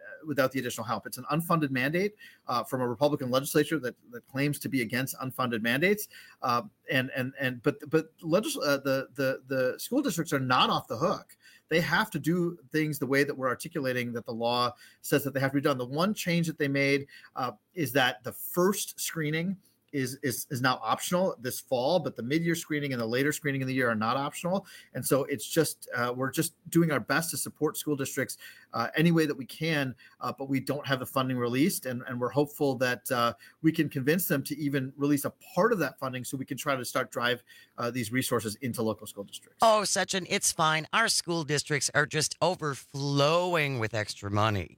help. It's an unfunded mandate from a Republican legislature that claims to be against unfunded mandates. But the school districts are not off the hook. They have to do things the way that we're articulating that the law says that they have to be done. The one change that they made is that the first screening is now optional this fall, but the mid-year screening and the later screening in the year are not optional. And so it's just we're just doing our best to support school districts any way that we can, but we don't have the funding released. And we're hopeful that we can convince them to even release a part of that funding so we can try to start drive these resources into local school districts. Oh, Sachin, it's fine. Our school districts are just overflowing with extra money.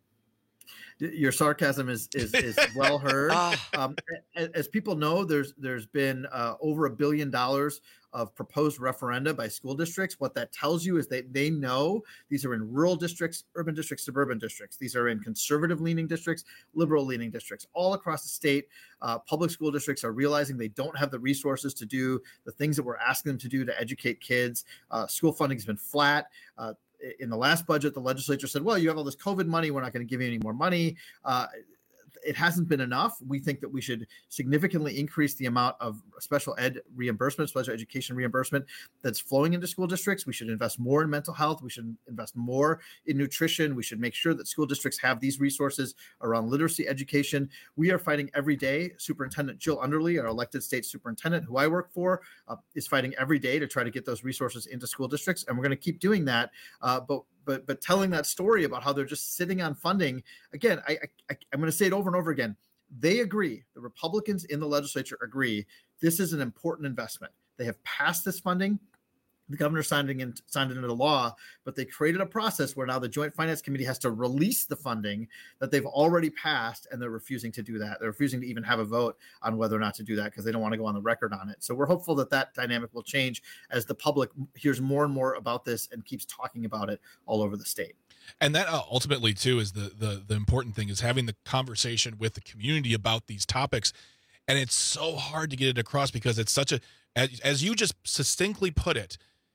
Your sarcasm is well heard. As people know, there's been over $1 billion of proposed referenda by school districts. What that tells you is they know these are in rural districts, urban districts, suburban districts. These are in conservative-leaning districts, liberal-leaning districts. All across the state, public school districts are realizing they don't have the resources to do the things that we're asking them to do to educate kids. School funding has been flat. In the last budget, the legislature said, well, you have all this COVID money. We're not going to give you any more money. It hasn't been enough. We think that we should significantly increase the amount of special ed reimbursement, special education reimbursement that's flowing into school districts. We should invest more in mental health. We should invest more in nutrition. We should make sure that school districts have these resources around literacy education. We are fighting every day. Superintendent Jill Underly, our elected state superintendent, who I work for, is fighting every day to try to get those resources into school districts. And we're going to keep doing that. But telling that story about how they're just sitting on funding, again, I'm going to say it over and over again. They agree, the Republicans in the legislature agree, this is an important investment. They have passed this funding. The governor signed it into law, but they created a process where now the Joint Finance Committee has to release the funding that they've already passed, and they're refusing to do that. They're refusing to even have a vote on whether or not to do that because they don't want to go on the record on it. So we're hopeful that that dynamic will change as the public hears more and more about this and keeps talking about it all over the state. And that ultimately, too, is the important thing, is having the conversation with the community about these topics. And it's so hard to get it across because it's such a, as you just succinctly put it,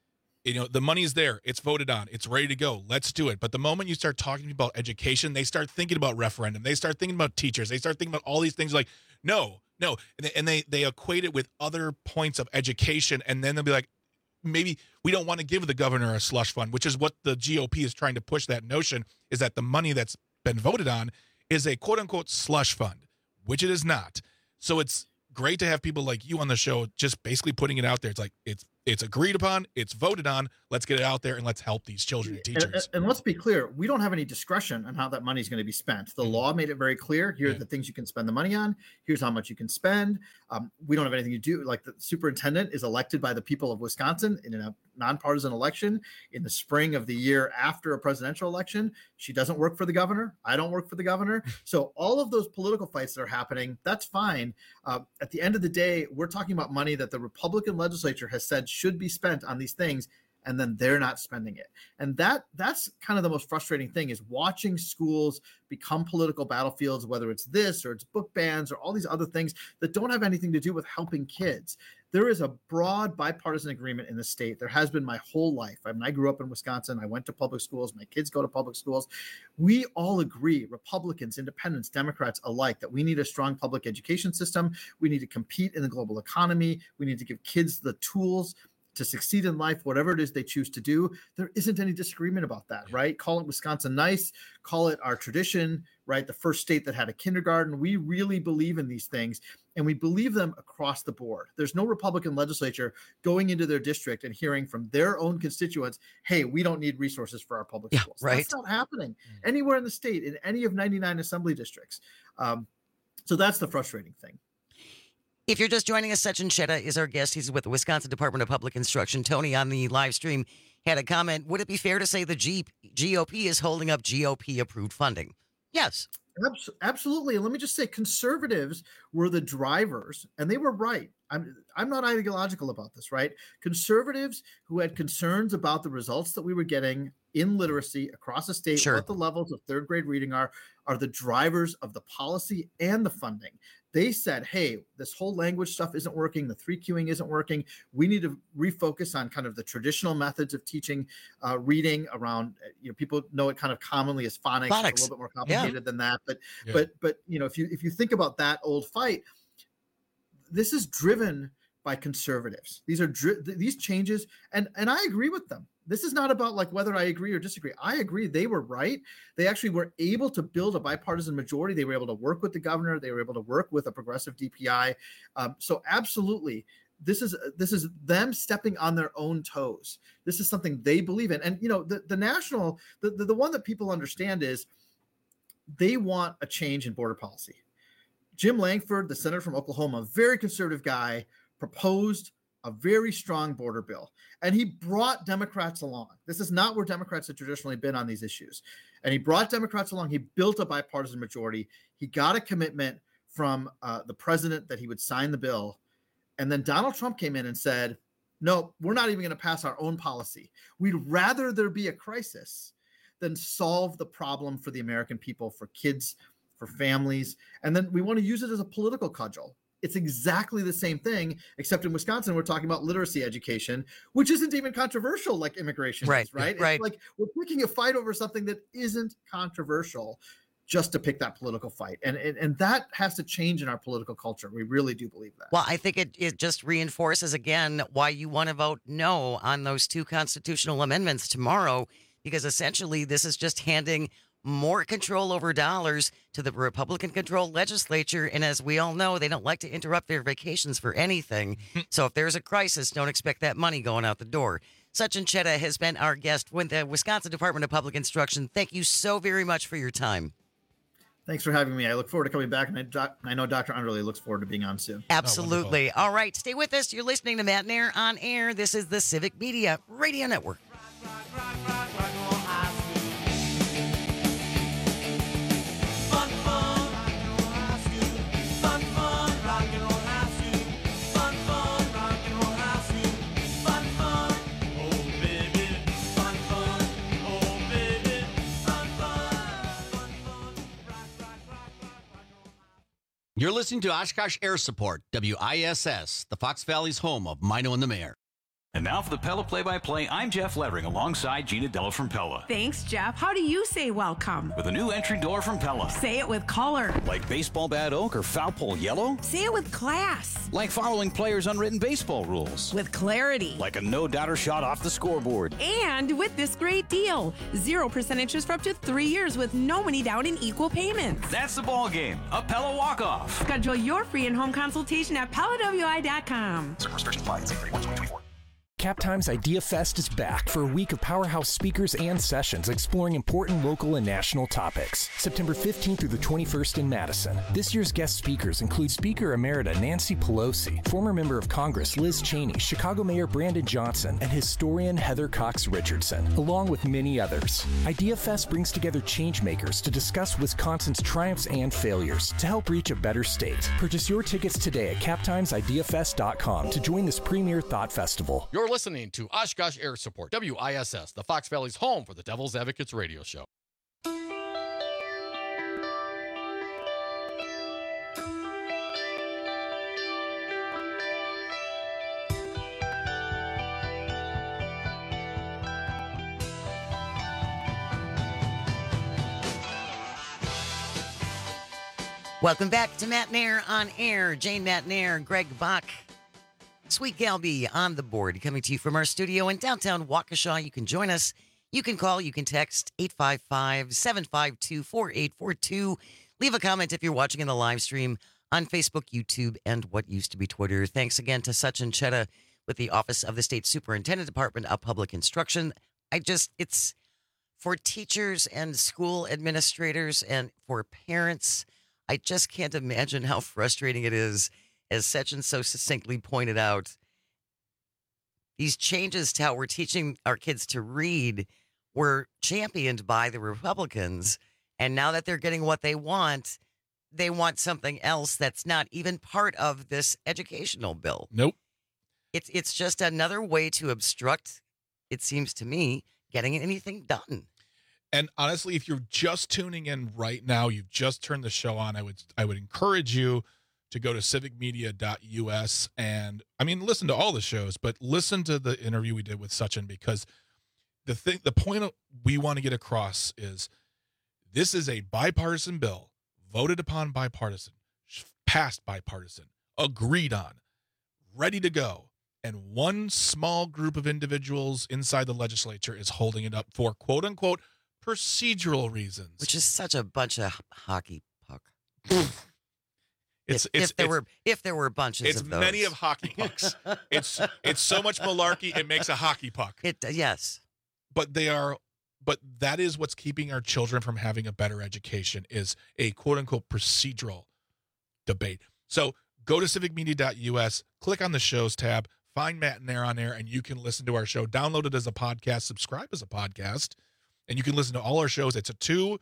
the money's there. It's voted on. It's ready to go. Let's do it. But the moment you start talking about education, they start thinking about referendum. They start thinking about teachers. They start thinking about all these things like, no. And they equate it with other points of education. And then they'll be like, maybe we don't want to give the governor a slush fund, which is what the GOP is trying to push, that notion is that the money that's been voted on is a quote unquote slush fund, which it is not. So it's great to have people like you on the show just basically putting it out there. It's like it's agreed upon, it's voted on, let's get it out there and let's help these children and teachers. And let's be clear, we don't have any discretion on how that money is going to be spent. The law made it very clear. Here are the things you can spend the money on. Here's how much you can spend. We don't have anything to do. Like, the superintendent is elected by the people of Wisconsin in a nonpartisan election in the spring of the year after a presidential election. She doesn't work for the governor. I don't work for the governor. So all of those political fights that are happening, that's fine. At the end of the day, we're talking about money that the Republican legislature has said should be spent on these things, and then they're not spending it. And that's kind of the most frustrating thing, is watching schools become political battlefields, whether it's this or it's book bans or all these other things that don't have anything to do with helping kids. There is a broad bipartisan agreement in the state. There has been my whole life. I mean, I grew up in Wisconsin. I went to public schools. My kids go to public schools. We all agree, Republicans, independents, Democrats alike, that we need a strong public education system. We need to compete in the global economy. We need to give kids the tools to succeed in life, whatever it is they choose to do. There isn't any disagreement about that, right? Call it Wisconsin nice, call it our tradition, right? The first state that had a kindergarten. We really believe in these things, and we believe them across the board. There's no Republican legislature going into their district and hearing from their own constituents, hey, we don't need resources for our public schools. Right. That's not happening anywhere in the state, in any of 99 assembly districts. So that's the frustrating thing. If you're just joining us, Sachin Chetta is our guest. He's with the Wisconsin Department of Public Instruction. Tony on the live stream had a comment. Would it be fair to say the GOP is holding up GOP-approved funding? Yes. Absolutely. And let me just say, conservatives were the drivers, and they were right. I'm not ideological about this, right? Conservatives who had concerns about the results that we were getting in literacy across the state, what the levels of third grade reading are the drivers of the policy and the funding. They said, hey, this whole language stuff isn't working. The 3Qing isn't working. We need to refocus on kind of the traditional methods of teaching reading around, people know it kind of commonly as phonics. It's a little bit more complicated than that. But if you think about that old fight, this is driven by conservatives. These are these changes, and I agree with them. This is not about like whether I agree or disagree. I agree they were right. They actually were able to build a bipartisan majority. They were able to work with the governor. They were able to work with a progressive DPI. So absolutely, this is them stepping on their own toes. This is something they believe in. And the national, the one that people understand is they want a change in border policy. Jim Langford, the senator from Oklahoma, very conservative guy, proposed a very strong border bill, and he brought Democrats along. This is not where Democrats have traditionally been on these issues. And he brought Democrats along. He built a bipartisan majority. He got a commitment from the president that he would sign the bill. And then Donald Trump came in and said, no, we're not even going to pass our own policy. We'd rather there be a crisis than solve the problem for the American people, for kids, for families. And then we want to use it as a political cudgel. It's exactly the same thing, except in Wisconsin, we're talking about literacy education, which isn't even controversial like immigration is, right? It's like we're picking a fight over something that isn't controversial just to pick that political fight. And that has to change in our political culture. We really do believe that. Well, I think it just reinforces, again, why you want to vote no on those two constitutional amendments tomorrow, because essentially this is just handing more control over dollars to the Republican-controlled legislature. And as we all know, they don't like to interrupt their vacations for anything. So if there's a crisis, don't expect that money going out the door. Sachin Chetta has been our guest with the Wisconsin Department of Public Instruction. Thank you so very much for your time. Thanks for having me. I look forward to coming back, and I know Dr. Underley looks forward to being on soon. Absolutely. All right, stay with us. You're listening to Matt Nair on Air. This is the Civic Media Radio Network. You're listening to Oshkosh Air Support, WISS, the Fox Valley's home of Mino and the Mayor. And now for the Pella Play-by-Play, I'm Jeff Lettering alongside Gina Della from Pella. Thanks, Jeff. How do you say welcome? With a new entry door from Pella. Say it with color. Like baseball bat oak or foul pole yellow? Say it with class. Like following players' unwritten baseball rules. With clarity. Like a no-doubter shot off the scoreboard. And with this great deal, 0% interest for up to 3 years with no money down and equal payments. That's the ball game. A Pella walk-off. Schedule your free in-home consultation at PellaWI.com. Certain restrictions apply. See 31/2024. CapTime's Idea Fest is back for a week of powerhouse speakers and sessions exploring important local and national topics. September 15th through the 21st in Madison. This year's guest speakers include Speaker Emerita Nancy Pelosi, former member of Congress Liz Cheney, Chicago Mayor Brandon Johnson, and historian Heather Cox Richardson, along with many others. Idea Fest brings together changemakers to discuss Wisconsin's triumphs and failures to help reach a better state. Purchase your tickets today at CapTimesIdeaFest.com to join this premier thought festival. You're listening to Oshkosh Air Support, WISS, the Fox Valley's home for the Devil's Advocates radio show. Welcome back to Matt Nair on Air. Jane Matt Nair, Greg Bach, Sweet Galby on the board, coming to you from our studio in downtown Waukesha. You can join us. You can call. You can text 855-752-4842. Leave a comment if you're watching in the live stream on Facebook, YouTube, and what used to be Twitter. Thanks again to Sachin Chetta with the Office of the State Superintendent, Department of Public Instruction. It's for teachers and school administrators and for parents. I just can't imagine how frustrating it is. As Sachin so succinctly pointed out, these changes to how we're teaching our kids to read were championed by the Republicans. And now that they're getting what they want something else that's not even part of this educational bill. Nope. It's just another way to obstruct, it seems to me, getting anything done. And honestly, if you're just tuning in right now, you've just turned the show on, I would encourage you to go to civicmedia.us and, listen to all the shows, but listen to the interview we did with Sachin, because the point we want to get across is this is a bipartisan bill, voted upon bipartisan, passed bipartisan, agreed on, ready to go. And one small group of individuals inside the legislature is holding it up for quote unquote procedural reasons. Which is such a bunch of hockey puck. If there were bunches of those. It's many of hockey pucks. It's so much malarkey, it makes a hockey puck. Yes. But that is what's keeping our children from having a better education, is a quote-unquote procedural debate. So go to civicmedia.us, click on the shows tab, find Matt and Nair on there, and you can listen to our show. Download it as a podcast, subscribe as a podcast, and you can listen to all our shows. It's a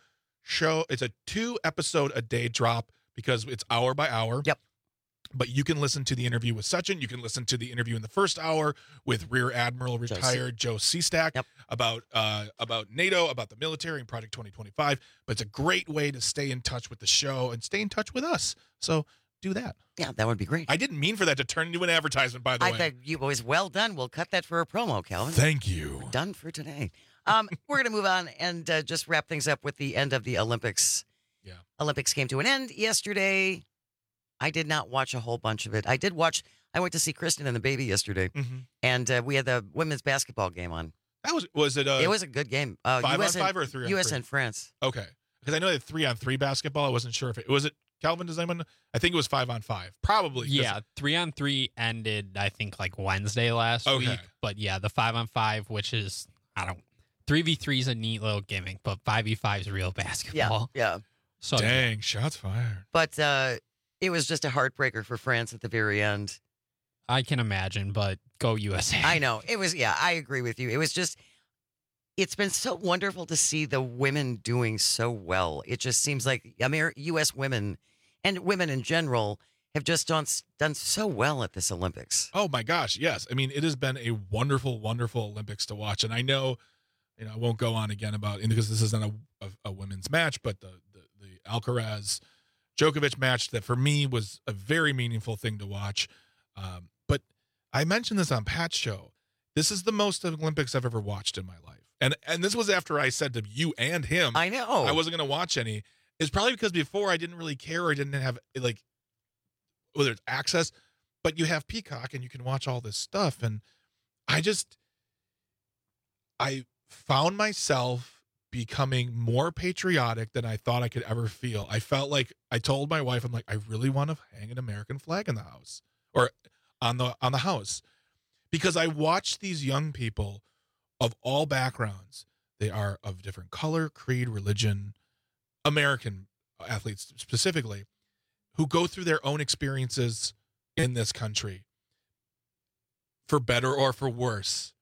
2-episode a day drop, because it's hour by hour. Yep. But you can listen to the interview with Sachin. You can listen to the interview in the first hour with Rear Admiral retired Joe Seastack about NATO, about the military and Project 2025. But it's a great way to stay in touch with the show and stay in touch with us. So do that. Yeah, that would be great. I didn't mean for that to turn into an advertisement, by the way. I thought you boys, well done. We'll cut that for a promo, Calvin. Thank you. We're done for today. We're going to move on and just wrap things up with the end of the Olympics. Yeah. Olympics came to an end yesterday. I did not watch a whole bunch of it. I went to see Kristen and the baby yesterday, and we had the women's basketball game on. Was it? It was a good game. 5-on-5 or 3-on-3? U.S. and France. Okay, because I know they had 3-on-3 basketball. I wasn't sure if it was it. Calvin, does anyone? I think it was 5-on-5. Probably. Yeah, 3-on-3 ended, I think, like Wednesday last week. But yeah, the 5-on-5, which is 3v3 is a neat little gimmick, but 5v5 is real basketball. Yeah. So dang, shots fired. But it was just a heartbreaker for France at the very end. I can imagine, but go USA. I know. It was, I agree with you. It was just, it's been so wonderful to see the women doing so well. It just seems like U.S. women and women in general have just done so well at this Olympics. Oh my gosh, yes. It has been a wonderful, wonderful Olympics to watch. And I know, I won't go on again about, because this isn't a women's match, but the Alcaraz Djokovic match that for me was a very meaningful thing to watch. But I mentioned this on Pat's show. This is the most Olympics I've ever watched in my life. And this was after I said to you and him, I know I wasn't going to watch any. It's probably because before I didn't really care or I didn't have like whether it's access, but you have Peacock and you can watch all this stuff. And I found myself becoming more patriotic than I thought I could ever feel. I felt like I told my wife, I'm like, I really want to hang an American flag in the house or on the house, because I watched these young people of all backgrounds. They are of different color, creed, religion, American athletes specifically, who go through their own experiences in this country, for better or for worse.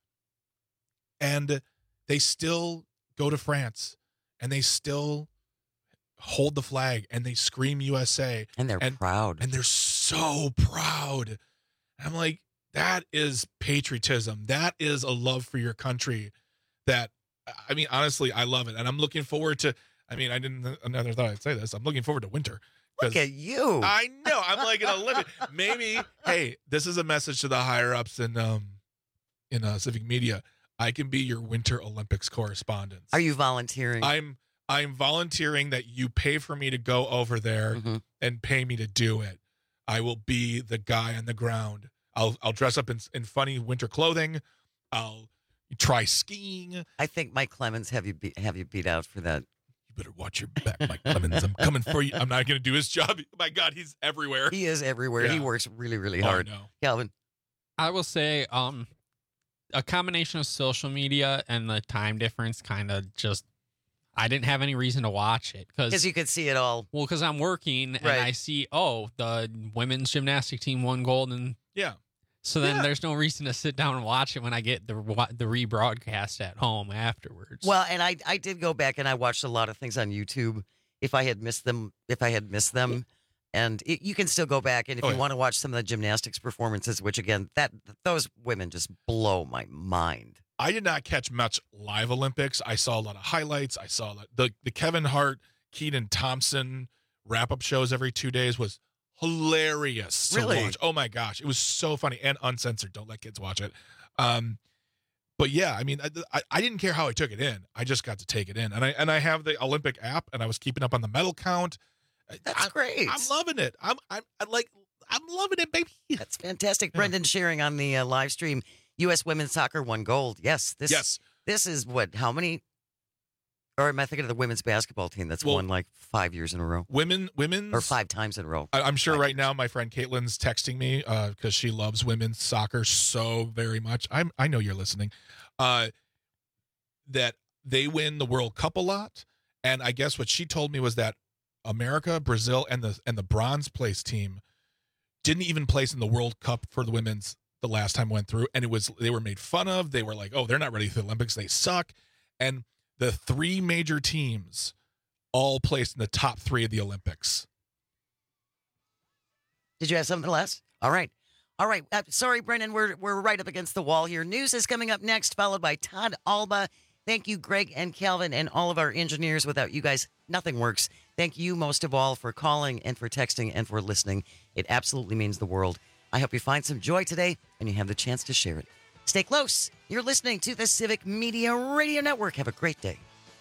And they still go to France and they still hold the flag and they scream USA. And they're proud. And they're so proud. And I'm like, that is patriotism. That is a love for your country that, I mean, honestly, I love it. And I'm looking forward to, I never thought I'd say this. I'm looking forward to winter. Look at you. I know. I'm like an Olympic. Maybe, hey, this is a message to the higher ups in civic media. I can be your Winter Olympics correspondent. Are you volunteering? I'm volunteering that you pay for me to go over there and pay me to do it. I will be the guy on the ground. I'll dress up in funny winter clothing. I'll try skiing. I think Mike Clemens have you beat out for that. You better watch your back, Mike Clemens. I'm coming for you. I'm not going to do his job. My God, he's everywhere. He is everywhere. Yeah. He works really, really hard. I know. Calvin? I will say a combination of social media and the time difference kind of just, I didn't have any reason to watch it. Because you could see it all. Well, because I'm working and I see, the women's gymnastic team won gold. And yeah. So then there's no reason to sit down and watch it when I get the rebroadcast at home afterwards. Well, and I did go back and I watched a lot of things on YouTube if I had missed them. And you can still go back. And if you want to watch some of the gymnastics performances, which again, those women just blow my mind. I did not catch much live Olympics. I saw a lot of highlights. I saw the Kevin Hart, Keaton Thompson wrap-up shows every 2 days was hilarious to watch. Oh my gosh, it was so funny and uncensored. Don't let kids watch it. But yeah, I mean, I didn't care how I took it in. I just got to take it in, and I have the Olympic app, and I was keeping up on the medal count. That's great. I'm loving it. I'm loving it, baby. That's fantastic. Yeah. Brendan sharing on the live stream. U.S. women's soccer won gold. Yes. This is what? How many? Or am I thinking of the women's basketball team that's won like 5 years in a row? Women's or 5 times in a row. I'm sure right now my friend Caitlin's texting me because she loves women's soccer so very much. I know you're listening. That they win the World Cup a lot, and I guess what she told me was that America, Brazil, and the bronze place team didn't even place in the World Cup for the women's the last time went through, and they were made fun of. They were like, oh, they're not ready for the Olympics. They suck. And the 3 major teams all placed in the top 3 of the Olympics. Did you have something less? All right. Sorry, Brendan. We're right up against the wall here. News is coming up next, followed by Todd Alba. Thank you, Greg and Calvin, and all of our engineers. Without you guys, nothing works. Thank you most of all for calling and for texting and for listening. It absolutely means the world. I hope you find some joy today and you have the chance to share it. Stay close. You're listening to the Civic Media Radio Network. Have a great day.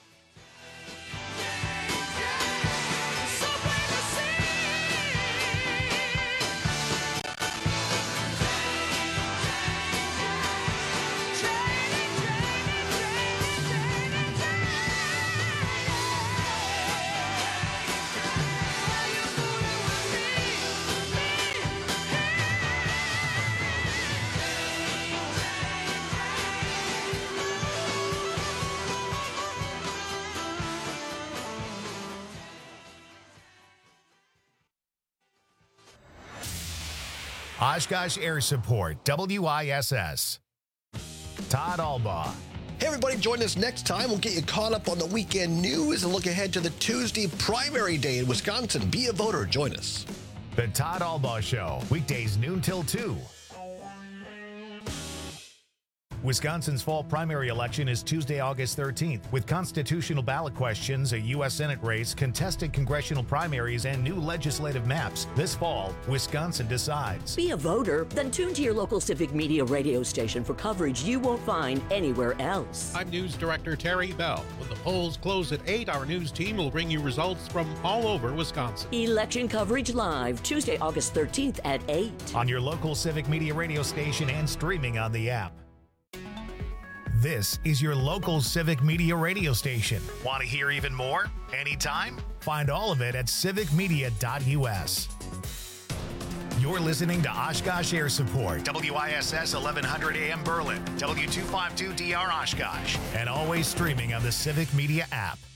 Oshkosh Air Support, WISS. Todd Alba. Hey, everybody, join us next time. We'll get you caught up on the weekend news and look ahead to the Tuesday primary day in Wisconsin. Be a voter. Join us. The Todd Alba Show, weekdays noon till 2. Wisconsin's fall primary election is Tuesday, August 13th, with constitutional ballot questions, a U.S. Senate race, contested congressional primaries, and new legislative maps. This fall, Wisconsin decides. Be a voter? Then tune to your local Civic Media radio station for coverage you won't find anywhere else. I'm News Director Terry Bell. When the polls close at 8, our news team will bring you results from all over Wisconsin. Election coverage live, Tuesday, August 13th at 8. On your local Civic Media radio station and streaming on the app. This is your local Civic Media radio station. Want to hear even more? Anytime? Find all of it at civicmedia.us. You're listening to Oshkosh Air Support, WISS 1100 AM Berlin, W252DR Oshkosh, and always streaming on the Civic Media app.